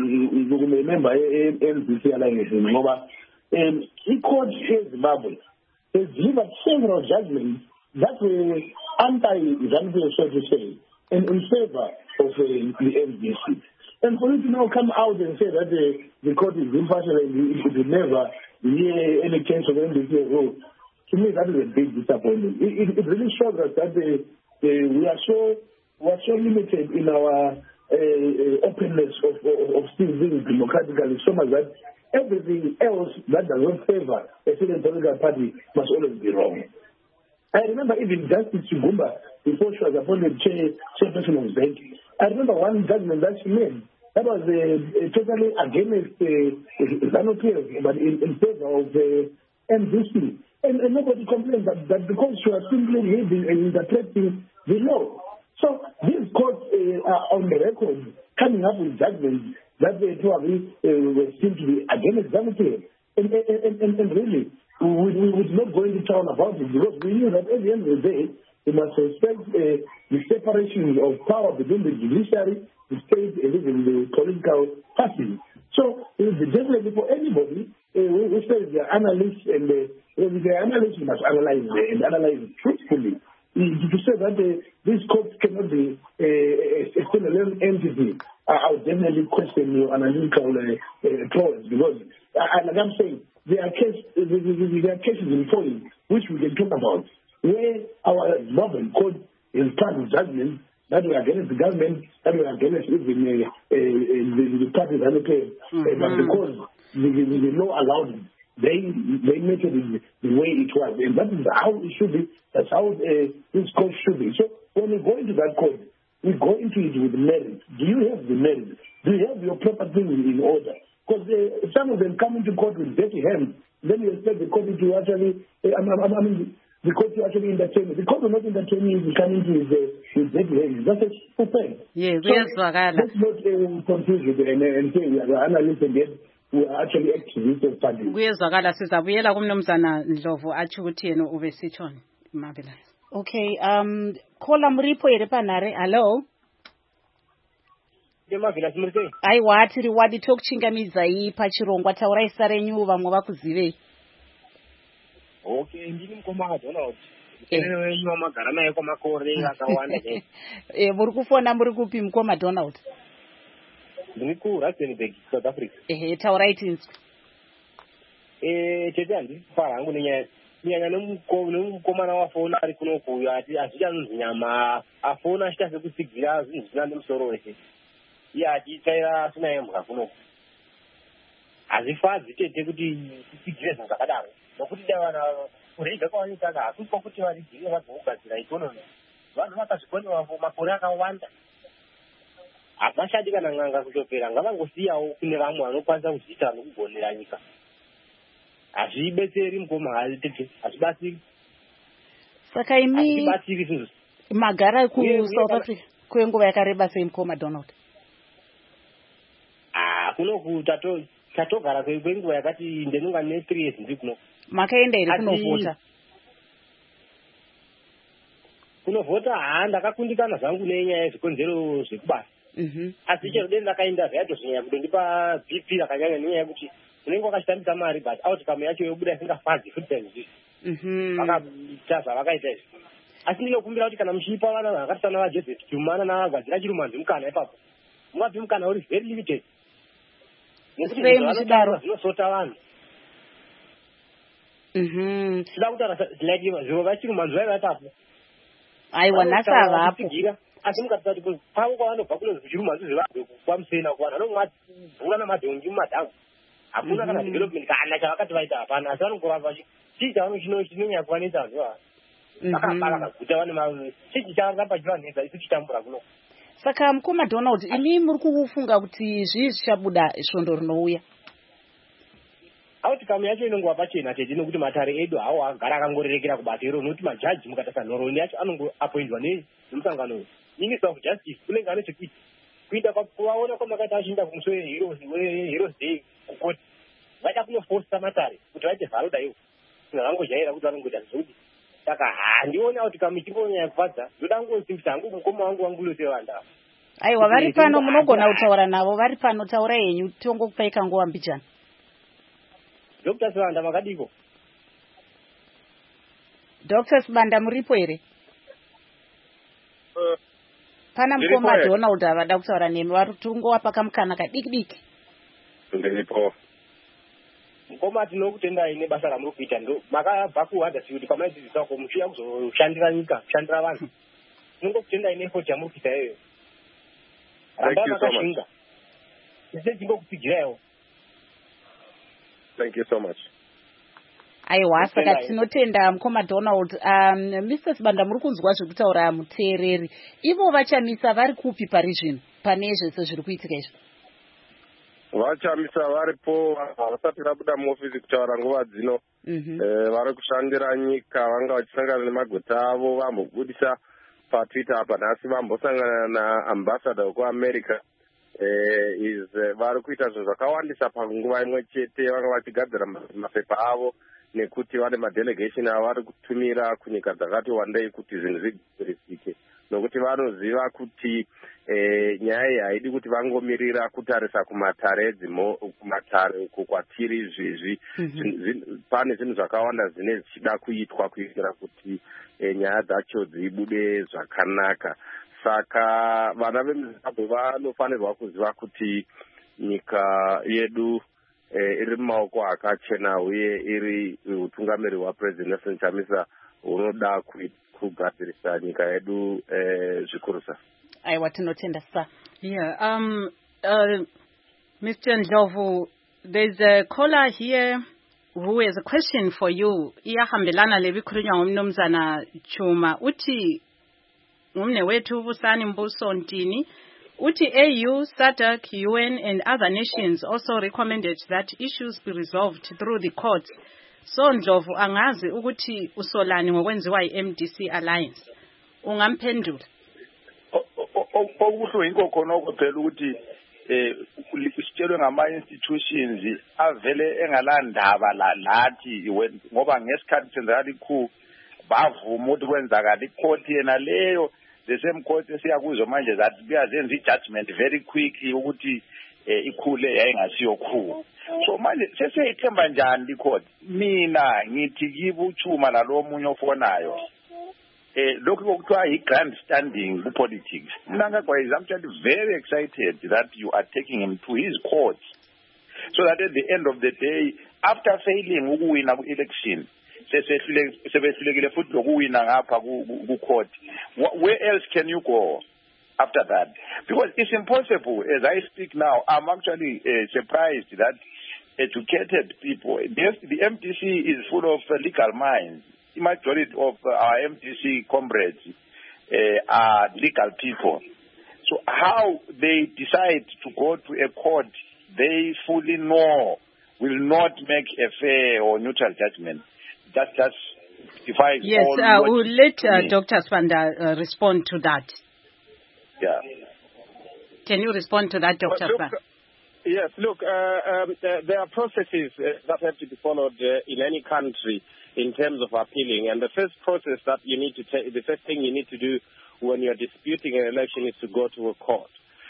kumbe member e-N D C alliance ngoba um i-court eZimbabwe has delivered several judgments that were anti-ZANU-P F, so to say, and in favor of uh, the N D C. And for you to now come out and say that the, the court is impartial and it would never hear any case of N D C rule, to me that is a big disappointment. It, it, it really shows us that the, the, we are so we are so limited in our uh, openness of, of, of still being democratically, so much that everything else that does not favor a certain political party must always be wrong. I remember even Justice Chigumba, before she was appointed chair, chairperson of bank, I remember one judgment that she made that was uh, uh, totally against uh, ZANU-P F, but in, in favor of the uh, N D C. And, and nobody complained that, that because she was simply reading and interpreting the law. So these courts uh, are on the record coming up with judgments that they probably uh, seem to be against ZANU-P F. And, and, and, and really, we, we would not go into town about it because we knew that at the end of the day, we must respect uh, the separation of power between the judiciary, the state, and even the political parties. So it would be definitely for anybody uh, who says they are analysts and uh, the analysts must analyze uh, and analyze truthfully. To say that uh, these courts cannot be uh, a standalone entity, uh, I would definitely question your analytical uh, uh, powers because, uh, like I'm saying, there are, case, uh, there are cases in point which we can talk about where our Zimbabwean court is part of judgment that were against the government, that were against even uh, uh, the, the parties that were paid. Mm-hmm. Uh, but because the, the, the law allowed it, they they made it the, the way it was. And that is how it should be. That's how uh, this court should be. So when we go into that court, we go into it with merit. Do you have the merit? Do you have your proper things in order? Because uh, some of them come into court with dirty hands. Then you expect the court to actually, uh, I, I, I mean, the court to actually entertain it. The court will not entertain you if you come into with, uh, with dirty hands. That's a full thing. Yeah, so, let's not uh, confuse it and, and say we are analysts and yet we are actually activists of parties. Kuyezwakala sizabuyela kumnumzana Ndlovu athi ukuthi yena ubesitshoni Mabela. Okay, um khola mripo ere panare. Hello. Mavila simurite. Ai wati riwadi tokuchingamidza iyi pachirongwa taura isarenyu vamwe vakuzivei. Okay, ndini mukoma Donald. Ene wenyu magara naye kwa makore akawanda ke. Eh muri kufona muri kupi mukoma Donald? Ndini ku Rustenburg, South Africa. Eh taura itinzwe. Eh chedandi fara ngu ninya nyanya nomukoma nomukoma na wafona ari kuno kuya ati azichanzi nyama afona achitaze kutsigira zvinhu zvinande musoro wese. Ya chitaira sina yemba kuno. Azifadzi tete kuti tsigire zvinhu zvakadaro. Nokuti davana kurega kwavanita ka akupa kuti varidzire vazogadzira economy. Vanhu vakazvikoniwa makore akawanda. Apashadi kana nganga kutopera ngavangosiyawo kune vamwe vanokwanisa kuzviita nokugonera nyika. Azvibetseri mukoma hali tete azvibatsiri. Saka imi azvibatsiri zvinhu. Magara ku South Africa kwenguva yakareba sei mukoma Donald? Ah kuno kutato tatogara kwenguva yakati ndenunga ne three years ndikuno. Makaenda iri kunovhota? kunovhota haa ndakakundikana zvangu nenyaya yezvikonzero zvekubasa asi chero deni ndakaenda zvayatozvinyanya kundondipa B P rakanyanya nenyaya yekuti unenge wakachitambisa mari but outcome yacho yobuda isingafadzi futi saizvizvi vakata zvavakaita izvi asi ndinokumbira kuti kana muchipa vana vakati sana vajezeti chimana navagadzira chirumanzi mukana ipapo muvapi mukana uri very limited nekuti zvinodaro zvinosota vanhu sida kutaura like zviro vachirumanzi vaiva ipapo aiwa nhasi avapo asi mukatisa kuti pavo kwavanobva kune zvichirumanzi zvevabve kwamusena kuvanhu vanomwa mvura namadhongi mumadhamu hakuna kana development kana chavakati vaita hapana asi vanongoramba chii chavano chinonyanya kuvanetsa vanhu ava vakabara kaguta vane chii chavaramba chivanetsa isu chitambura kuno. Saka mukoma Donald, imi muri kufunga kuti zvii zvichabuda svondo rinouya? Outcome yacho inongova pachena tete nokuti matare edu hawo agara akangorerekera kubasa iro nokuti majaji mukatarisa nhoroondo yacho anongoapoindwa nemusangano Minister of Justice kunenge ane chekuita kuita kuvaona kwamakaita achinda kumusoro weheroes day kukoti vacha kunofosta matare kuti vaite vharoda iwo vangojaira kuti vanongoita zvekuti saka handioni outcome ichingonyanya kufadza ndoda ngosimbisa hangu mukoma wangu wangulosevanda. Aiwa, vari pano munogona kutaura navo, vari pano taura yenyu tongokupaika nguva mbijana. Doctor Sibanda makadiko? Doctor Sibanda muripo here? Uh, Pana mukoma Donald avada kutaura nemi, vari tungova kamukana kadiki diki. Ndiripo. Mukoma tinokutendai nebasa ramuri kuita ndo makabva kuHuddersfield kuti pamaidzidzisa ko muchiya kuzoshandira nyika kushandira vanhu. Tinongokutendai neeffort yamuri kuita iyoyo. Ramba makashinga. Ise tingokupigirai. Thank you so much. Aiwa, saka tinotenda mukoma Donald. Um, Mister Sibanda muri kunzwa zviri kutaura muteereri. Ivo vachamisa vari kupi pari zvino pane zvese zviri kuitika izvi? Vachamisa varipo vasati vabuda muofisi kutaura nguva dzino. Vari kushandira nyika vanga vachisangana nemagota avo vambobudisa patwitter apa nhasi vambosangana naambassador wekuamerica. Eh, is vari kuita zvinhu zvakawandisa panguva imwe chete vanga vachigadzira mapepa avo nekuti vane madelegation avari kutumira kunyika dzakati wandei kuti zvinhu zvigadzirisike nokuti vanoziva kuti eh, nyaya iyi haidi kuti vangomirira kutarisa kumatare edzimo kumatare kukwatiri izvizvi pane zvinhu zvakawanda zvine zvichida kuitwa kuitira kuti eh, nyaya dzacho dzibude zvakanaka. Saka vana vemuzimbabwe vanofanirwa kuziva kuti nyika yedu eh, iri mumaoko akachena uye iri utungamiri hwapresident Nelson Chamisa hunoda kugadzirisa nyika yedu eh, zvikurusa. Aiwa, tinotenda sa. Yeah, um, uh, Mister Ndlovu, there's a caller here who has a question for you. Iyahambelana lebikhulunywa ngumnumzana Chuma. Uthi umne wethu ubusani mbuso ntini uthi A U, SADC, U N and other nations also recommended that issues be resolved through the courts. So Ndlovu angazi ukuthi usolani ngokwenziwa yi-M D C Alliance. Ungamphendula? Okubuhlungu yinko khona ukuphela ukuthi eh sitshelwe ngama-institutions avele engalandaba lathi ngoba ngesikhathi senzakala ikhu bavuma ukuthi kwenzakala ikhoti yena leyo the same court esiyakuzo manje zathi kuyazenza i-judgment very quickly ukuthi ikhule yayingasiyo khulu. So manje sesiyithemba njani ikhoti? Mina ngithi kibo uChuma lalo munye ofonayo eh lokho kokuthiwa i-grandstanding ku-politics. Mina ngakwazi I'm actually very excited that you are taking him to his court so that at the end of the day after failing ukuwina ku-election sebehlulekile futhi lokuwina ngapha ku-court, where else can you go after that? Because it's impossible. As I speak now, I'm actually uh, surprised that educated people, the, the M D C is full of uh, legal minds. The majority of uh, our M D C comrades uh, are legal people. So how they decide to go to a court they fully know will not make a fair or neutral judgment. That just defies yes, all uh, we'll let uh, me. Doctor Sibanda uh, respond to that. Yeah. Can you respond to that, Doctor Sibanda? Yes, look, uh, um, uh, there are processes uh, that have to be followed uh, in any country. in terms of appealing. And the first process that you need to take, the first thing you need to do when you're disputing an election is to go to a court.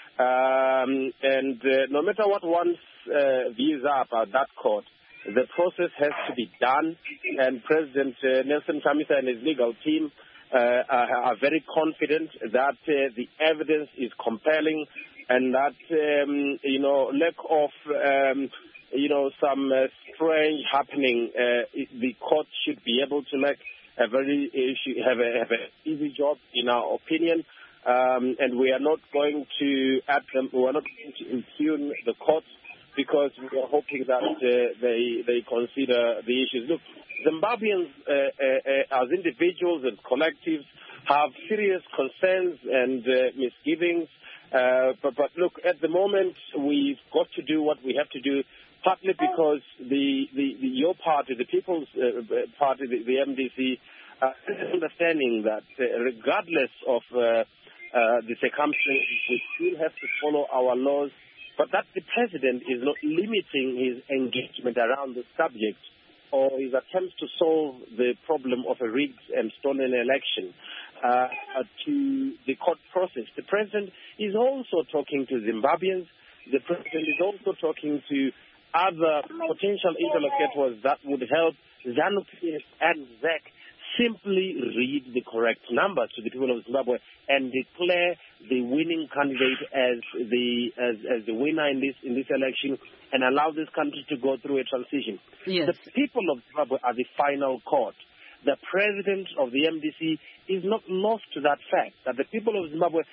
Um, and uh, no matter what one's uh, views are about that court, the process has to be done. And President uh, Nelson Chamisa and his legal team uh, are, are very confident that uh, the evidence is compelling and that, um, you know, lack of, um, you know, some uh, strange happening, uh, the court should be able to make a very uh, have a have an easy job, in our opinion. Um, and we are not going to at them. We are not going to impugn the courts because we are hoping that uh, they they consider the issues. Look, Zimbabweans uh, uh, uh, as individuals and collectives have serious concerns and uh, misgivings. Uh, but, but look, at the moment, we've got to do what we have to do, partly because the, the, the your party, the People's uh, Party, the, the M D C, uh, is understanding that uh, regardless of uh, uh, the circumstances, we still have to follow our laws, but that the president is not limiting his engagement around the subject or his attempts to solve the problem of a rigged and stolen election Uh, uh, to the court process. The president is also talking to Zimbabweans. The president is also talking to other potential interlocutors that would help ZANU-P F and Z E C simply read the correct numbers to the people of Zimbabwe and declare the winning candidate as the as, as the winner in this in this election and allow this country to go through a transition. Yes. The people of Zimbabwe are the final court. The president of the M D C is not lost to that fact, that the people of Zimbabwe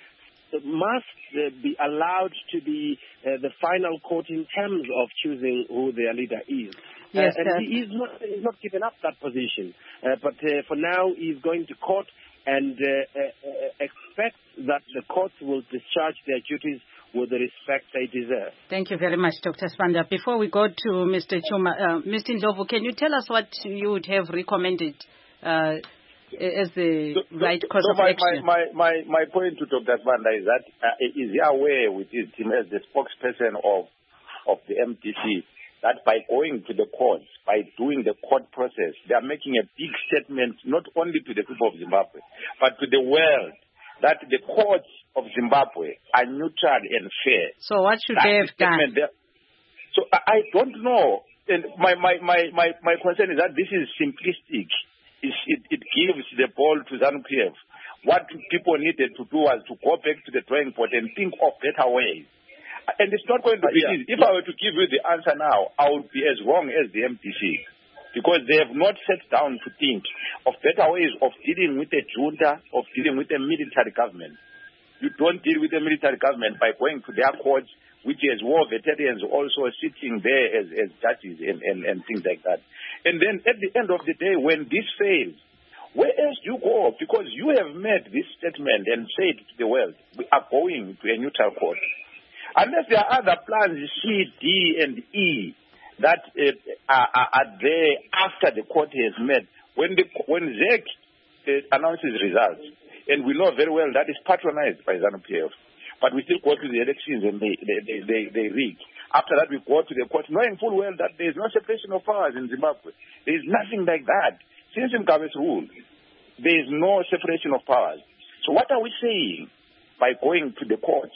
must uh, be allowed to be uh, the final court in terms of choosing who their leader is. Yes, uh, and uh, he is not, he's not given up that position. Uh, but uh, for now, he's going to court and uh, uh, expect that the courts will discharge their duties with the respect they deserve. Thank you very much, Doctor Sibanda. Before we go to Mister Chuma, uh, Mister Ndlovu, can you tell us what you would have recommended uh, as the so, right course so of my, action? My, my, my point to Doctor Sibanda is that uh, is he aware with his team as the spokesperson of, of the M D C that by going to the courts, by doing the court process, they are making a big statement not only to the people of Zimbabwe, but to the world, that the courts of Zimbabwe are neutral and fair. So what should that they have done? There. So I, I don't know. And my, my, my, my, my concern is that this is simplistic. It, it, it gives the ball to ZANU-P F. What people needed to do was to go back to the drawing board and think of better ways. And it's not going to be yeah. easy. If I were to give you the answer now, I would be as wrong as the M D C. Because they have not sat down to think of better ways of dealing with a junta, of dealing with a military government. You don't deal with a military government by going to their courts, which has war veterans also sitting there as, as judges and, and, and things like that. And then at the end of the day, when this fails, where else do you go? Because you have made this statement and said to the world, we are going to a neutral court. Unless there are other plans, C, D, and E, that uh, are, are there after the court has met. When the when Z E C uh, announces results, and we know very well that is patronized by ZANU-P F, but we still go to the elections and they they, they, they, they rig. After that, we go to the court, knowing full well that there is no separation of powers in Zimbabwe. There is nothing like that. Since Mugabe's rule, there is no separation of powers. So what are we saying by going to the court?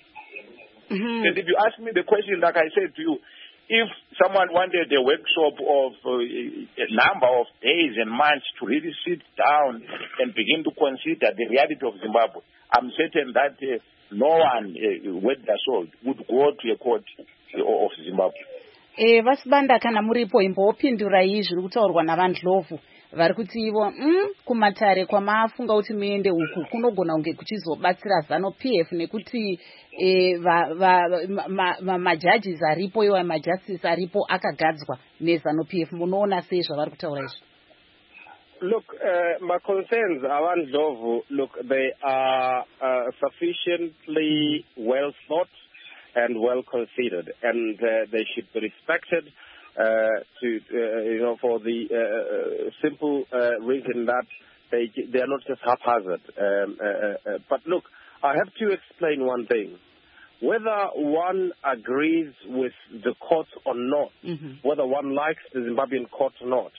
Mm-hmm. And if you ask me the question, like I said to you, if someone wanted a workshop of uh, a number of days and months to really sit down and begin to consider the reality of Zimbabwe, I'm certain that uh, no one, uh, worth their salt, would go to a court of Zimbabwe. Eh, Vasibanda kana muripo imbopindurai zviri kutaurwa navanhlovu vari kuti ivo mm, kumatare kwamafunga kuti muende uku kunogona kunge kuchizobatsira ZANU-P F nekuti eh, majudges aripo iwa majustice aripo akagadzwa neZANU-P F. Munoona sei zvavari kutaura izvi? Look, uh, my concerns around Ndlovu, look, they are uh, sufficiently well thought and well considered, and uh, they should be respected uh, to, uh, you know, for the uh, simple uh, reason that they they are not just haphazard. Um, uh, uh, but look, I have to explain one thing. Whether one agrees with the court or not, mm-hmm. whether one likes the Zimbabwean court or not,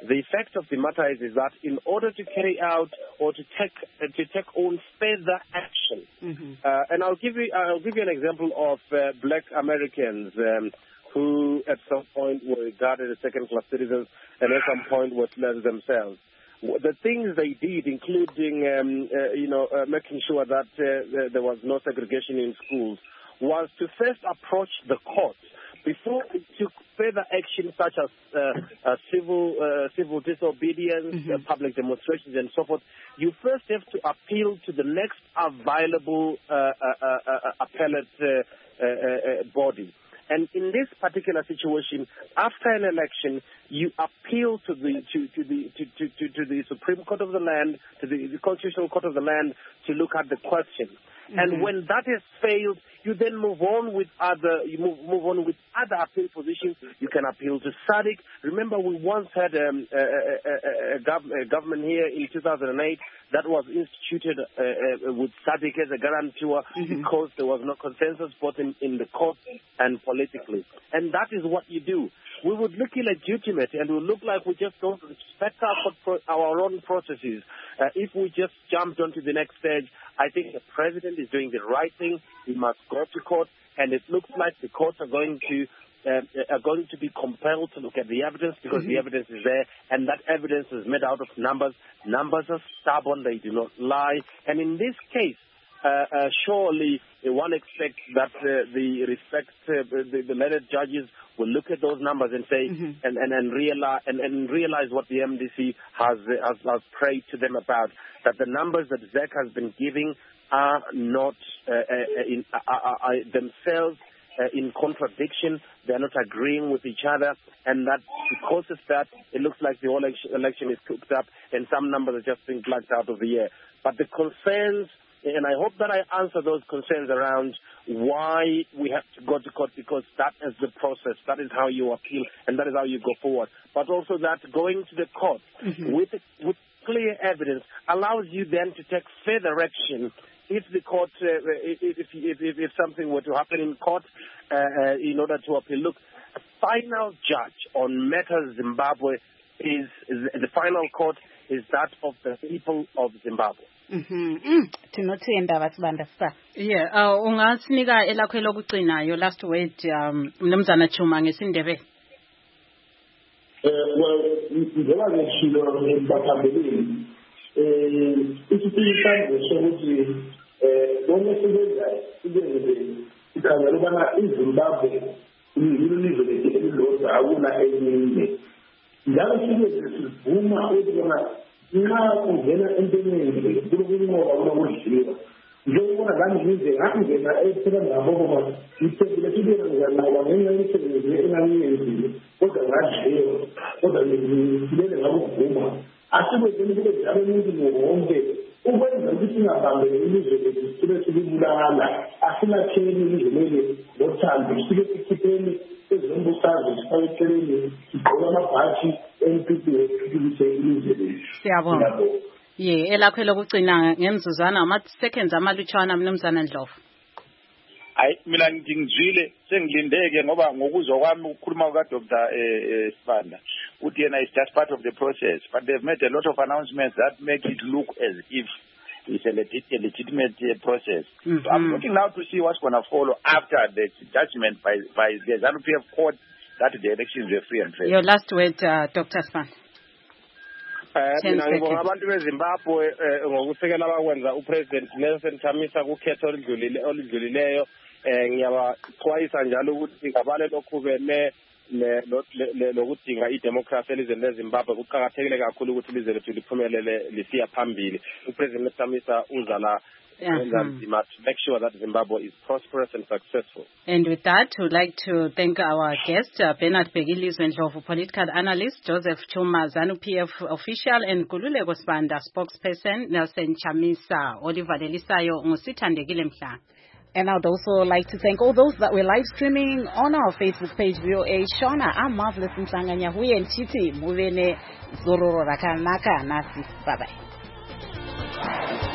The fact of the matter is, is that in order to carry out or to take uh, to take on further action, mm-hmm. uh, and I'll give you I'll give you an example of uh, Black Americans um, who at some point were regarded as second-class citizens and at some point were slaves themselves. The things they did, including um, uh, you know uh, making sure that uh, there was no segregation in schools, was to first approach the court. Before it took further action such as uh, uh, civil uh, civil disobedience, mm-hmm. uh, public demonstrations, and so forth, you first have to appeal to the next available uh, uh, uh, appellate uh, uh, uh, body. And in this particular situation, after an election, you appeal to the to, to the to, to, to, to the Supreme Court of the land, to the, the Constitutional Court of the land, to look at the question. Mm-hmm. And when that has failed, you then move on with other you move move on with other appeal positions. You can appeal to SADC. Remember, we once had um, a, a, a, gov- a government here in two thousand eight that was instituted uh, uh, with SADC as a guarantor mm-hmm. because there was no consensus both in, in the court and politically. And that is what you do. We would look illegitimate and we would look like we just don't respect our, pro- our own processes. Uh, if we just jumped onto the next stage, I think the president is doing the right thing. He must go to court, and it looks like the courts are going to uh, are going to be compelled to look at the evidence because mm-hmm. the evidence is there, and that evidence is made out of numbers. Numbers are stubborn; they do not lie. And in this case, uh, uh, surely one expects that uh, the respect uh, the, the learned judges will look at those numbers and say mm-hmm. and, and, and realize and, and realize what the M D C has, has has prayed to them about, that the numbers that Z E C has been giving are not uh, uh, in, uh, uh, uh, themselves uh, in contradiction. They are not agreeing with each other, and that because of that, it looks like the whole election, election is cooked up, and some numbers are just being plucked out of the air. But the concerns, and I hope that I answer those concerns around why we have to go to court, because that is the process. That is how you appeal, and that is how you go forward. But also that going to the court mm-hmm. with with clear evidence allows you then to take further action if the court, uh, if, if, if, if something were to happen in court uh, uh, in order to appeal. Look, the final judge on matters Zimbabwe is, is the final court is that of the people of Zimbabwe. Mhm. Mm. Tinotenda vasibanda sir. Yeah, uh ungasinika elakho lokugcinayo last word um Mnumzana Chuma ngesindebe. Eh well, njengoba ngishilo embathambeleni eh isiphilisana sokuthi eh bonke sibenza sibenze ikhangela ubana iZimbabwe ililizwe elilodwa akuna elinye. Njalo sibenze sivuma ukubona nxa kungena entweni kulokunqoba kulokudliwa njengobona ngangize ngangena ephela ngabokoma isebile sibena ngiyanawa ngenxa yemisebenzi engangiyenzi kodwa ngadliwa kodwa ngibele ngakuvuma asibezeni kube njalo umuntu wonke ukwenza ukuthi singabambele ilizwe lethu sibe silibulala asilakheni ilizwe leli lothando sike sikhipheni ezombusazwe sifake sigqoka amabhathi empilo ekubise ilizwe lethu. Siyabonga. Ye elakho lokugcina ngemzuzwana ama seconds amalutshwana Mnumzana Ndlovu. Hayi mina ngingizwile sengilindeke ngoba ngokuzwa kwami ukukhuluma kwa Doctor eh Sibanda uthi yena is just part of the process, but they've made a lot of announcements that make it look as if it's a legit, a legitimate uh, process. Mm-hmm. So I'm looking now to see what's going to follow after the judgment by by the ZANU P F court that the elections were free and fair. Your last word, uh, Doctor Sibanda. mina ngibonga abantu beZimbabwe ngokusekela abakwenza uPresident Nelson Chamisa kukhetho oludlulile oludlulileyo ngiyabaxwayisa njalo ukuthi ngabale lokhu bene lokudinga idemocracy elizweni leZimbabwe kuqhakathekile kakhulu ukuthi ilizwe lethu liphumelele lisiya phambili. uPresident Chamisa uza la and make sure that Zimbabwe is prosperous and successful. And with that, we'd like to thank our guest, uh, Bernard Bhekilizwe Ndlovu, political analyst, Joseph Chuma, ZANU P F official, and Kululeko Sibanda, spokesperson, Nelson Chamisa, Oliver Delisayo, Ngusithandekile Mhla. And I'd also like to thank all those that were live streaming on our Facebook page, V O A Shona, I'm Marvelous Mhlanganya, Hui and Chiti, Muvene, Zororo Rakanaka, Nasi. Bye-bye.